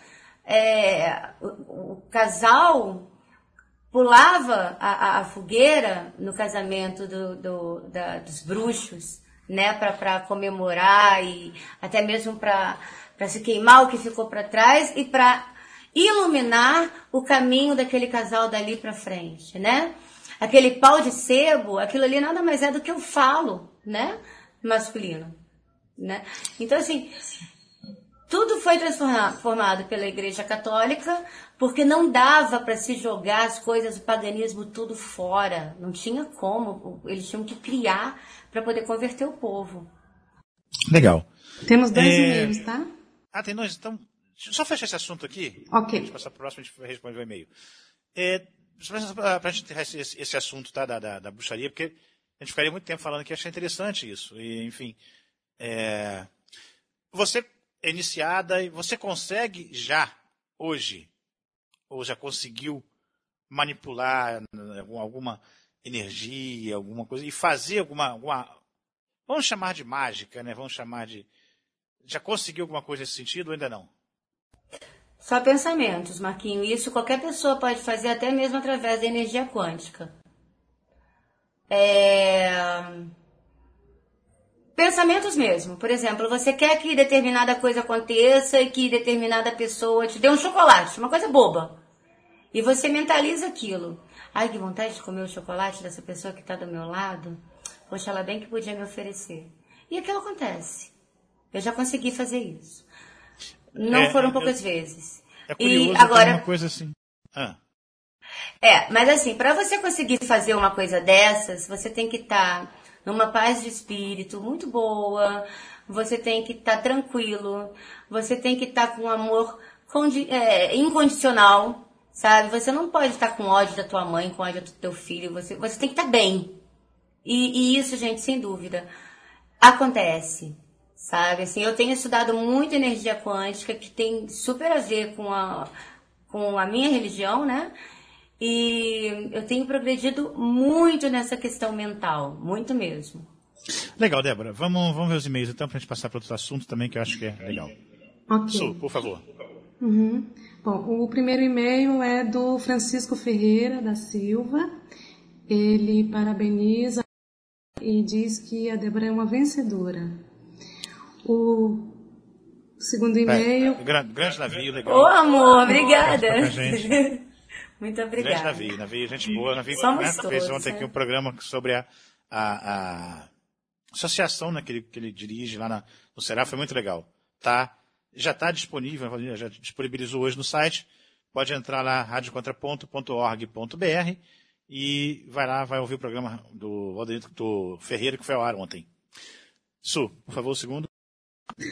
E: o casal pulava a fogueira no casamento dos bruxos, né, para comemorar e até mesmo para se queimar o que ficou para trás e para iluminar o caminho daquele casal dali para frente, né? Aquele pau de sebo, aquilo ali nada mais é do que o falo, né, masculino, né? Então assim, tudo foi transformado pela Igreja Católica porque não dava para se jogar as coisas do paganismo tudo fora. Não tinha como. Eles tinham que criar para poder converter o povo.
B: Legal.
D: Temos 2 e-mails, tá?
B: Tem dois. Então, deixa eu só fechar esse assunto aqui.
D: Ok.
B: A gente passar para o próximo, a gente responde o e-mail. Para a gente encerrar esse assunto, tá, da bruxaria, porque a gente ficaria muito tempo falando que achei interessante isso. E, enfim, você é iniciada e você consegue já, hoje, ou já conseguiu manipular alguma energia, alguma coisa, e fazer alguma vamos chamar de mágica, né? Vamos chamar de... Já conseguiu alguma coisa nesse sentido ou ainda não?
E: Só pensamentos, Marquinho. Isso qualquer pessoa pode fazer, até mesmo através da energia quântica. Pensamentos mesmo. Por exemplo, você quer que determinada coisa aconteça e que determinada pessoa te dê um chocolate, uma coisa boba. E você mentaliza aquilo. Ai, que vontade de comer o chocolate dessa pessoa que está do meu lado. Poxa, ela bem que podia me oferecer. E aquilo acontece. Eu já consegui fazer isso. Não foram poucas vezes.
B: É curioso,
E: e agora
B: uma coisa assim.
E: Mas assim, para você conseguir fazer uma coisa dessas, você tem que estar numa paz de espírito muito boa, você tem que estar tranquilo, você tem que estar com amor incondicional, sabe? Você não pode estar com ódio da tua mãe, com ódio do teu filho, você tem que estar bem. E isso, gente, sem dúvida, acontece, sabe? Assim, eu tenho estudado muito energia quântica, que tem super a ver com a minha religião, né? E eu tenho progredido muito nessa questão mental, muito mesmo.
B: Legal, Débora. Vamos ver os e-mails então, para a gente passar para outro assunto também, que eu acho que é legal.
D: Ok.
B: Su, por favor.
D: Uhum. Bom, o primeiro e-mail é do Francisco Ferreira da Silva. Ele parabeniza e diz que a Débora é uma vencedora. O segundo e-mail...
B: Grande navio, legal.
E: Ô, amor, obrigada. Muito obrigada.
B: Grande navio, gente boa. Navio,
E: Somos todos,
B: fez ontem aqui um programa sobre a associação, né, que ele dirige lá no Ceará, foi muito legal. Já está disponível, já disponibilizou hoje no site. Pode entrar lá, radiocontraponto.org.br e vai ouvir o programa do Ferreira, que foi ao ar ontem. Su, por favor, o segundo.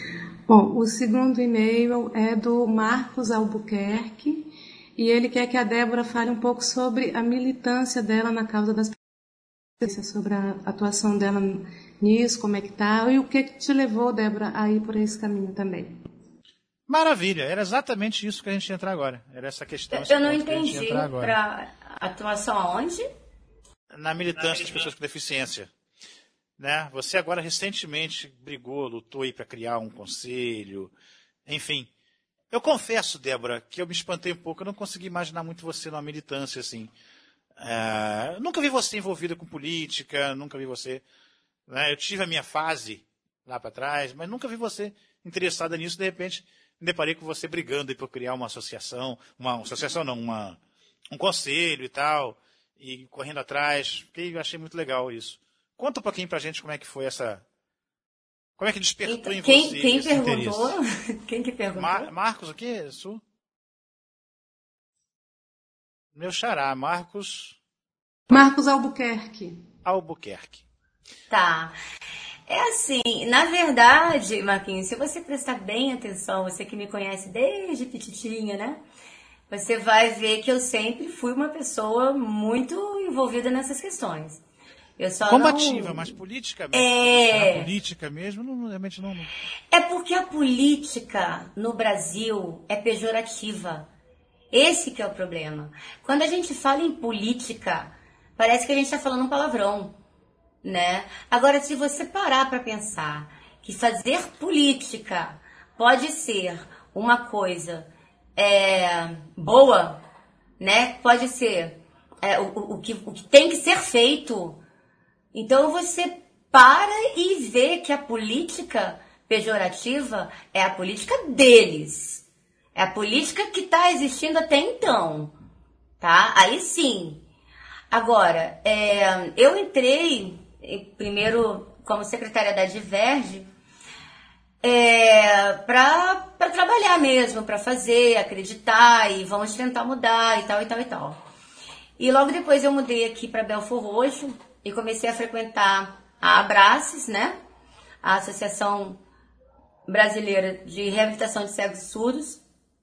D: Bom, o segundo e-mail é do Marcos Albuquerque e ele quer que a Débora fale um pouco sobre a militância dela na causa das pessoas, sobre a atuação dela nisso, como é que tá, e o que te levou, Débora, a ir por esse caminho também.
B: Maravilha, era exatamente isso que a gente ia entrar agora. Era essa questão.
E: Eu não entendi. Para atuação aonde?
B: Na militância das pessoas com deficiência. Né? Você agora recentemente brigou, lutou aí para criar um conselho, enfim. Eu confesso, Débora, que eu me espantei um pouco, eu não consegui imaginar muito você numa militância assim. Nunca vi você envolvida com política, nunca vi você... Né? Eu tive a minha fase lá para trás, mas nunca vi você interessada nisso. De repente, me deparei com você brigando aí para criar uma associação, um conselho e tal, e correndo atrás, porque eu achei muito legal isso. Conta um pouquinho pra gente como é que foi essa... Como é que despertou em você
E: quem
B: esse
E: perguntou?
B: interesse?
E: Quem que perguntou?
B: Marcos, o quê? Meu xará, Marcos
D: Albuquerque.
B: Albuquerque.
E: Tá. É assim, na verdade, Marquinhos, se você prestar bem atenção, você que me conhece desde petitinha, né? Você vai ver que eu sempre fui uma pessoa muito envolvida nessas questões. Eu só
B: combativa,
E: não...
B: mas política mesmo. Política mesmo, realmente não.
E: É porque a política no Brasil é pejorativa. Esse que é o problema. Quando a gente fala em política, parece que a gente está falando um palavrão, né? Agora, se você parar para pensar que fazer política pode ser uma coisa boa, né? Pode ser o que tem que ser feito. Então você para e vê que a política pejorativa é a política deles. É a política que está existindo até então, tá? Aí sim. Agora, eu entrei primeiro como secretária da Diverge para trabalhar mesmo, para fazer, acreditar e vamos tentar mudar e tal, e tal, e tal. E logo depois eu mudei aqui para Belfor Roxo e comecei a frequentar a Abraces, né? A Associação Brasileira de Reabilitação de Cegos e Surdos.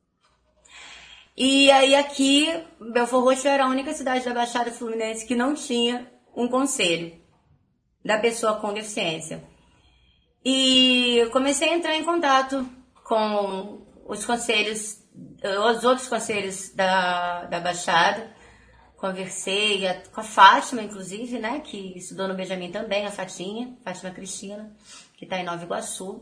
E: E aí aqui, Belfor Roxo era a única cidade da Baixada Fluminense que não tinha um conselho da pessoa com deficiência. E eu comecei a entrar em contato com os outros conselhos da Baixada. Conversei com a Fátima, inclusive, né, que estudou no Benjamin também, a Fátima Cristina, que está em Nova Iguaçu.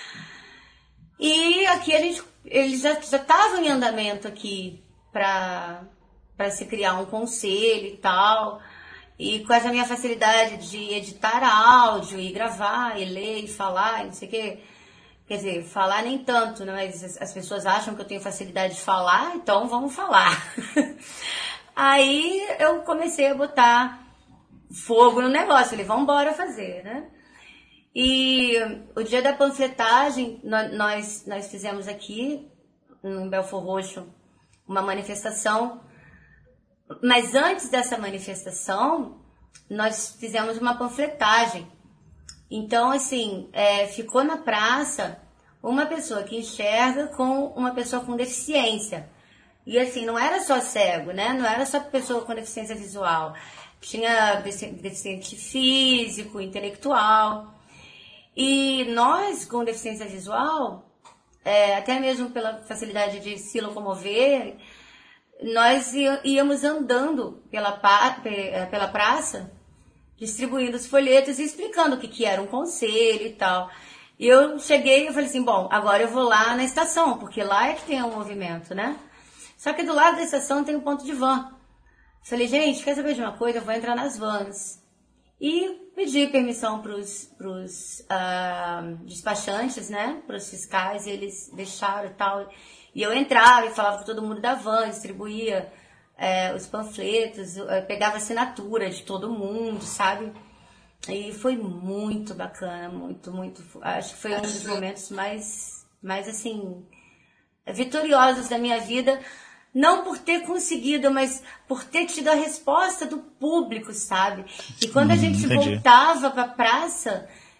E: E aqui eles já estavam em andamento aqui para se criar um conselho e tal. E com essa minha facilidade de editar áudio e gravar, e ler e falar, e não sei o quê. Quer dizer, falar nem tanto, né? Mas as pessoas acham que eu tenho facilidade de falar, então vamos falar. Aí eu comecei a botar fogo no negócio. Falei, vamos embora fazer, né? E o dia da panfletagem, nós fizemos aqui, em Belfor Roxo, uma manifestação. Mas antes dessa manifestação, nós fizemos uma panfletagem. Então, assim, ficou na praça uma pessoa que enxerga com uma pessoa com deficiência. E assim, não era só cego, né? Não era só pessoa com deficiência visual. Tinha deficiente físico, intelectual. E nós, com deficiência visual, até mesmo pela facilidade de se locomover, nós íamos andando pela praça, distribuindo os folhetos e explicando o que era um conselho e tal. E eu cheguei e falei assim, bom, agora eu vou lá na estação, porque lá é que tem um movimento, né? Só que do lado da estação tem um ponto de van. Falei, gente, quer saber de uma coisa? Eu vou entrar nas vans. E pedi permissão para os despachantes, né? Para os fiscais, e eles deixaram e tal. E eu entrava e falava com todo mundo da van, distribuía os panfletos, pegava assinatura de todo mundo, sabe? E foi muito bacana, muito, muito. Acho que foi um dos momentos mais assim, vitoriosos da minha vida. Não por ter conseguido, mas por ter tido a resposta do público, sabe? E quando a gente voltava para a praça,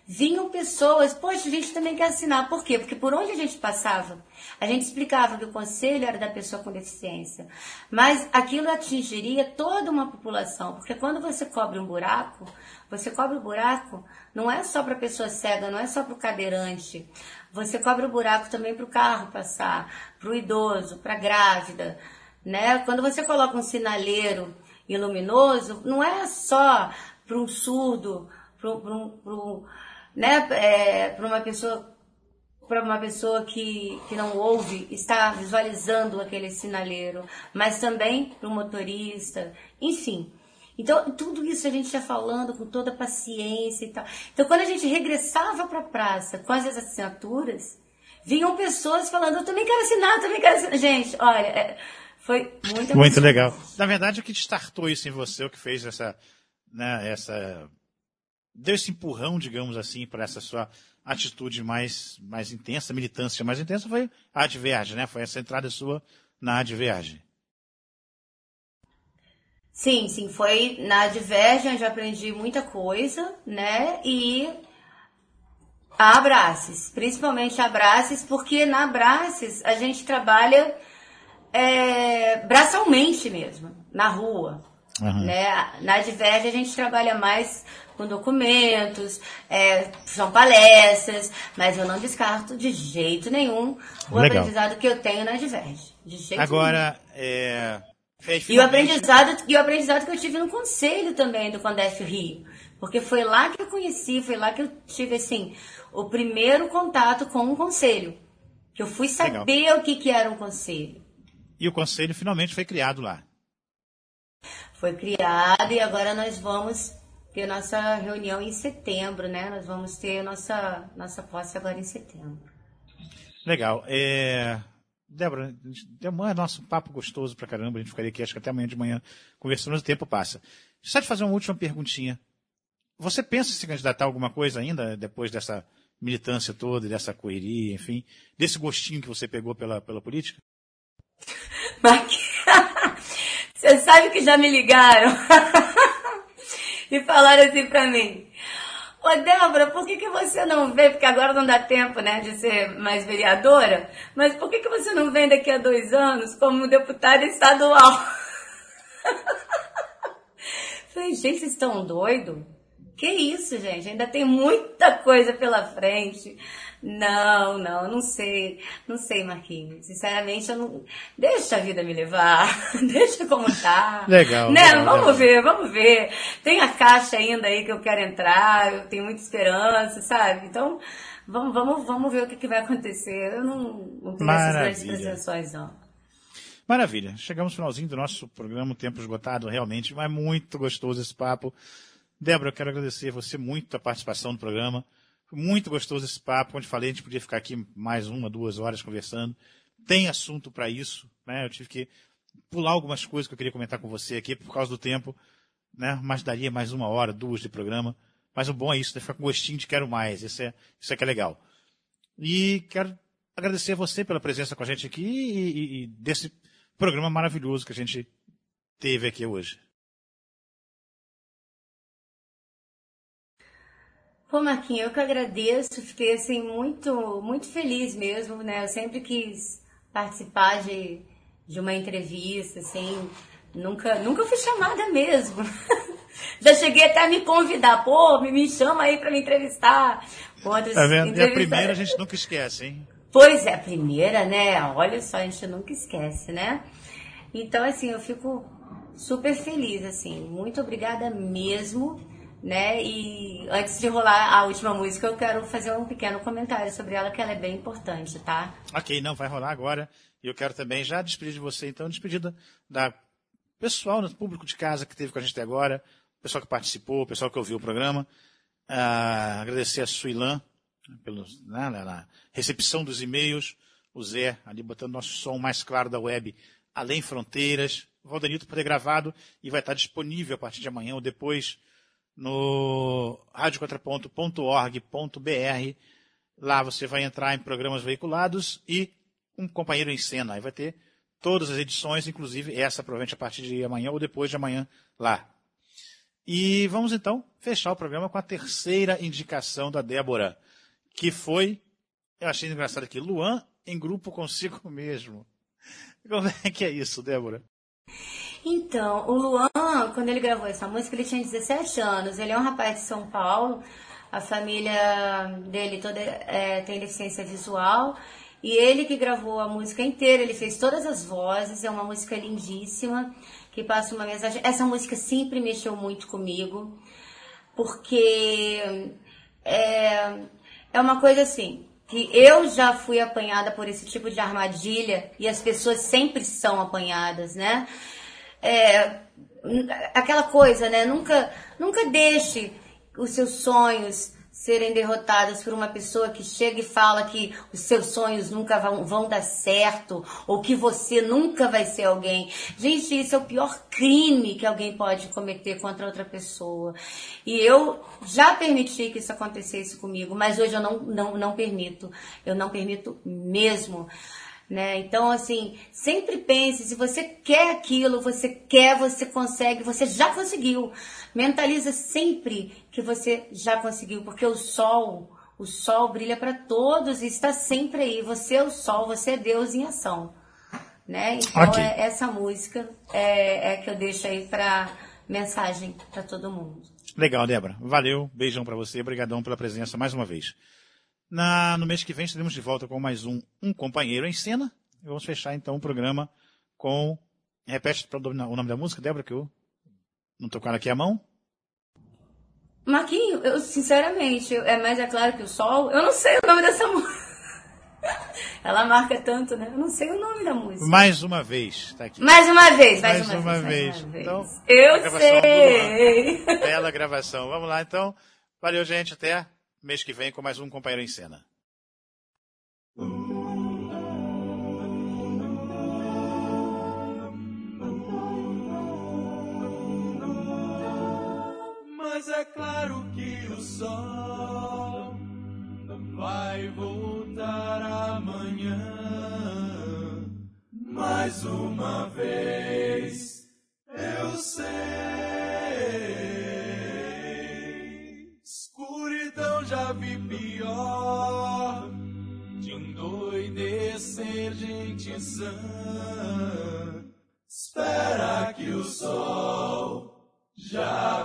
E: vinham pessoas, poxa, a gente também quer assinar. Por quê? Porque por onde a gente passava, a gente explicava que o conselho era da pessoa com deficiência. Mas aquilo atingiria toda uma população, porque quando você cobre um buraco, você cobre o buraco não é só para a pessoa cega, não é só para o cadeirante. Você cobre o buraco também para o carro passar, para o idoso, para a grávida, né? Quando você coloca um sinaleiro iluminoso, não é só para um surdo, para uma pessoa que não ouve, está visualizando aquele sinaleiro, mas também para o motorista, enfim. Então, tudo isso a gente ia falando com toda paciência e tal. Então, quando a gente regressava para a praça com as assinaturas, vinham pessoas falando, eu também quero assinar, também quero assinar. Gente, olha, foi muito
B: legal. Na verdade, o que startou isso em você, o que fez deu esse empurrão, digamos assim, para essa sua atitude mais intensa, militância mais intensa, foi a Adverge, né? Foi essa entrada sua na Adverge.
E: Sim, foi na Adverge onde eu aprendi muita coisa, né? E a Abraces, principalmente a Abraces, porque na Abraces a gente trabalha braçalmente mesmo, na rua. Uhum. Né? Na Adverge a gente trabalha mais com documentos, são palestras, mas eu não descarto de jeito nenhum o aprendizado que eu tenho na Adverge. De jeito
B: Agora,
E: nenhum. E o aprendizado que eu tive no conselho também do Condef Rio. Porque foi lá que eu conheci, foi lá que eu tive, assim, o primeiro contato com um conselho. Que eu fui saber o que era um conselho.
B: E o conselho finalmente foi criado lá.
E: Foi criado e agora nós vamos ter nossa reunião em setembro, né? Nós vamos ter nossa posse agora em setembro.
B: Legal. Débora, nosso papo gostoso pra caramba, a gente ficaria aqui acho que até amanhã de manhã conversando, mas o tempo passa. Só te fazer uma última perguntinha. Você pensa em se candidatar a alguma coisa ainda, depois dessa militância toda, dessa correria, enfim, desse gostinho que você pegou pela política?
E: Você sabe que já me ligaram e falaram assim pra mim, ô Débora, por que você não vem, porque agora não dá tempo, né, de ser mais vereadora, mas por que você não vem daqui a 2 anos como deputada estadual? Falei, gente, vocês estão doidos? Que isso, gente? Ainda tem muita coisa pela frente. Não sei. Não sei, Marquinhos. Sinceramente, eu não... Deixa a vida me levar. Deixa como tá.
B: Legal.
E: Né?
B: Legal,
E: vamos ver. Tem a caixa ainda aí que eu quero entrar. Eu tenho muita esperança, sabe? Então, vamos ver o que vai acontecer. Eu não tenho essas grandes pretensões, não.
B: Maravilha. Chegamos no finalzinho do nosso programa, o tempo esgotado realmente, mas muito gostoso esse papo. Débora, eu quero agradecer a você muito a participação no programa. Foi muito gostoso esse papo. Como eu te falei, a gente podia ficar aqui mais 1, 2 horas conversando. Tem assunto para isso, né? Eu tive que pular algumas coisas que eu queria comentar com você aqui por causa do tempo, né? Mas daria mais 1 hora, 2 de programa. Mas o bom é isso, né? Ficar com gostinho de quero mais. Isso é que é legal. E quero agradecer a você pela presença com a gente aqui e desse programa maravilhoso que a gente teve aqui hoje.
E: Pô, Marquinhos, eu que agradeço, fiquei assim muito, muito feliz mesmo, né? Eu sempre quis participar de uma entrevista, assim, nunca fui chamada mesmo. Já cheguei até a me convidar, pô, me chama aí pra me entrevistar.
B: Tá vendo? E a primeira a gente nunca esquece, hein?
E: Pois é, a primeira, né? Olha só, a gente nunca esquece, né? Então, assim, eu fico super feliz, assim, muito obrigada mesmo. Né? E antes de rolar a última música, eu quero fazer um pequeno comentário sobre ela, que ela é bem importante, tá?
B: Ok, não, vai rolar agora. E eu quero também já despedir de você, então, despedida da pessoal, do público de casa que esteve com a gente até agora, o pessoal que participou, o pessoal que ouviu o programa. Agradecer a Suilan na recepção dos e-mails, o Zé ali botando nosso som mais claro da web, Além Fronteiras, o Valdenito poder gravado e vai estar disponível a partir de amanhã ou depois no radiocontraponto.org.br. Lá você vai entrar em programas veiculados e um companheiro em cena. Aí vai ter todas as edições, inclusive essa provavelmente a partir de amanhã ou depois de amanhã lá. E vamos então fechar o programa com a terceira indicação da Débora, que foi, eu achei engraçado aqui, Luan em grupo consigo mesmo. Como é que é isso, Débora?
E: Então, o Luan, quando ele gravou essa música, ele tinha 17 anos. Ele é um rapaz de São Paulo. A família dele toda tem deficiência visual. E ele que gravou a música inteira, ele fez todas as vozes. É uma música lindíssima, que passa uma mensagem. Essa música sempre mexeu muito comigo, porque é uma coisa assim, que eu já fui apanhada por esse tipo de armadilha, e as pessoas sempre são apanhadas, né? Aquela coisa, né? Nunca deixe os seus sonhos serem derrotados por uma pessoa que chega e fala que os seus sonhos nunca vão dar certo, ou que você nunca vai ser alguém. Gente, isso é o pior crime que alguém pode cometer contra outra pessoa. E eu já permiti que isso acontecesse comigo, mas hoje eu não permito. Eu não permito mesmo. Né? Então, assim, sempre pense, se você quer aquilo, você consegue, você já conseguiu. Mentaliza sempre que você já conseguiu, porque o sol brilha para todos e está sempre aí. Você é o sol, você é Deus em ação. Né? Então,
B: okay.
E: Essa música é que eu deixo aí para mensagem para todo mundo.
B: Legal, Débora. Valeu, beijão para você, obrigadão pela presença mais uma vez. No mês que vem estaremos de volta com mais um Companheiro em Cena. E vamos fechar então o programa com... Repete o nome da música, Débora, que eu não tô com ela aqui à mão.
E: Marquinho, eu sinceramente, mas é claro que o sol, eu não sei o nome dessa música. Ela marca tanto, né? Eu não sei o nome da música.
B: Mais uma vez, tá aqui.
E: Mais uma vez.
B: Então,
E: eu sei.
B: Bela gravação. Vamos lá, então. Valeu, gente. Até mês que vem com mais um Companheiro em Cena.
I: Mas é claro que o sol vai voltar amanhã. Mais uma vez eu sei. Escuridão já vi pior, de endoidecer gente sã. Espera que o sol já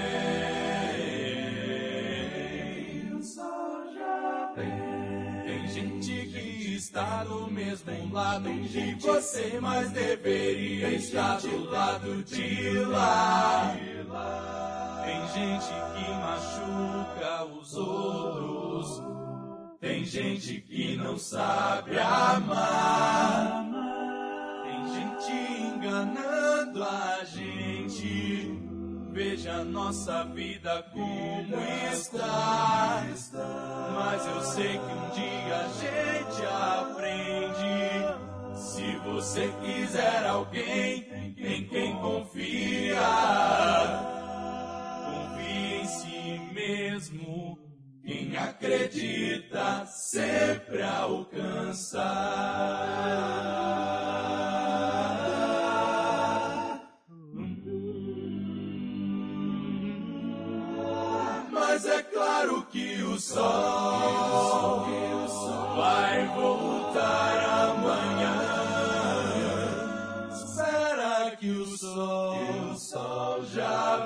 I: vem. O sol já vem. Tem gente que está do mesmo lado de você, mas deveria estar do lado de lá. Tem gente que machuca os outros, tem gente que não sabe amar, tem gente enganando a gente. Veja nossa vida como está. Mas eu sei que um dia a gente aprende. Se você quiser alguém em quem confiar, confie em si mesmo. Quem acredita sempre alcança. Mas é claro que o sol vai voltar amanhã. Espera que o sol já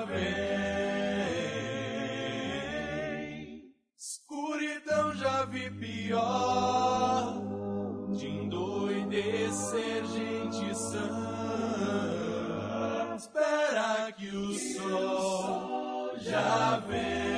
I: vem. Escuridão já vi pior, de endoidecer gente sã. Espera que o sol já vem.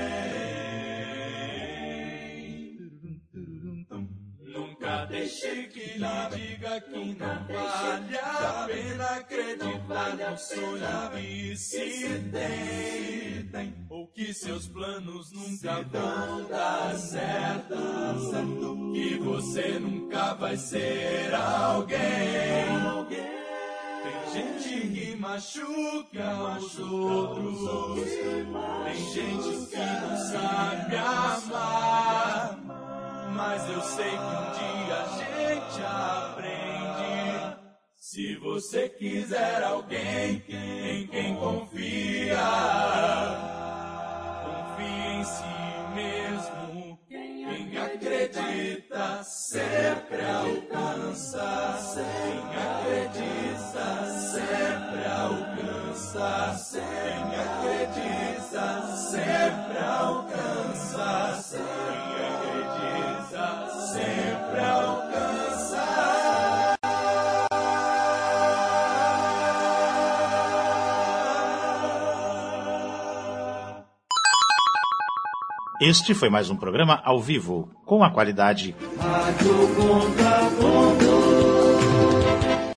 I: Nunca deixe que lhe diga que não vale a pena acreditar no sonho que se tem, ou que seus planos nunca vão dar certo, que você nunca vai ser alguém. Tem gente que machuca os outros, tem gente que não sabe amar, mas eu sei que um dia a gente aprende. Se você quiser alguém em quem confia, confie em si mesmo. Quem acredita sempre alcança. Quem acredita sempre alcança. Quem acredita sempre alcança. Quem acredita sempre alcança.
B: Este foi mais um programa ao vivo, com a qualidade
I: Rádio Contraponto.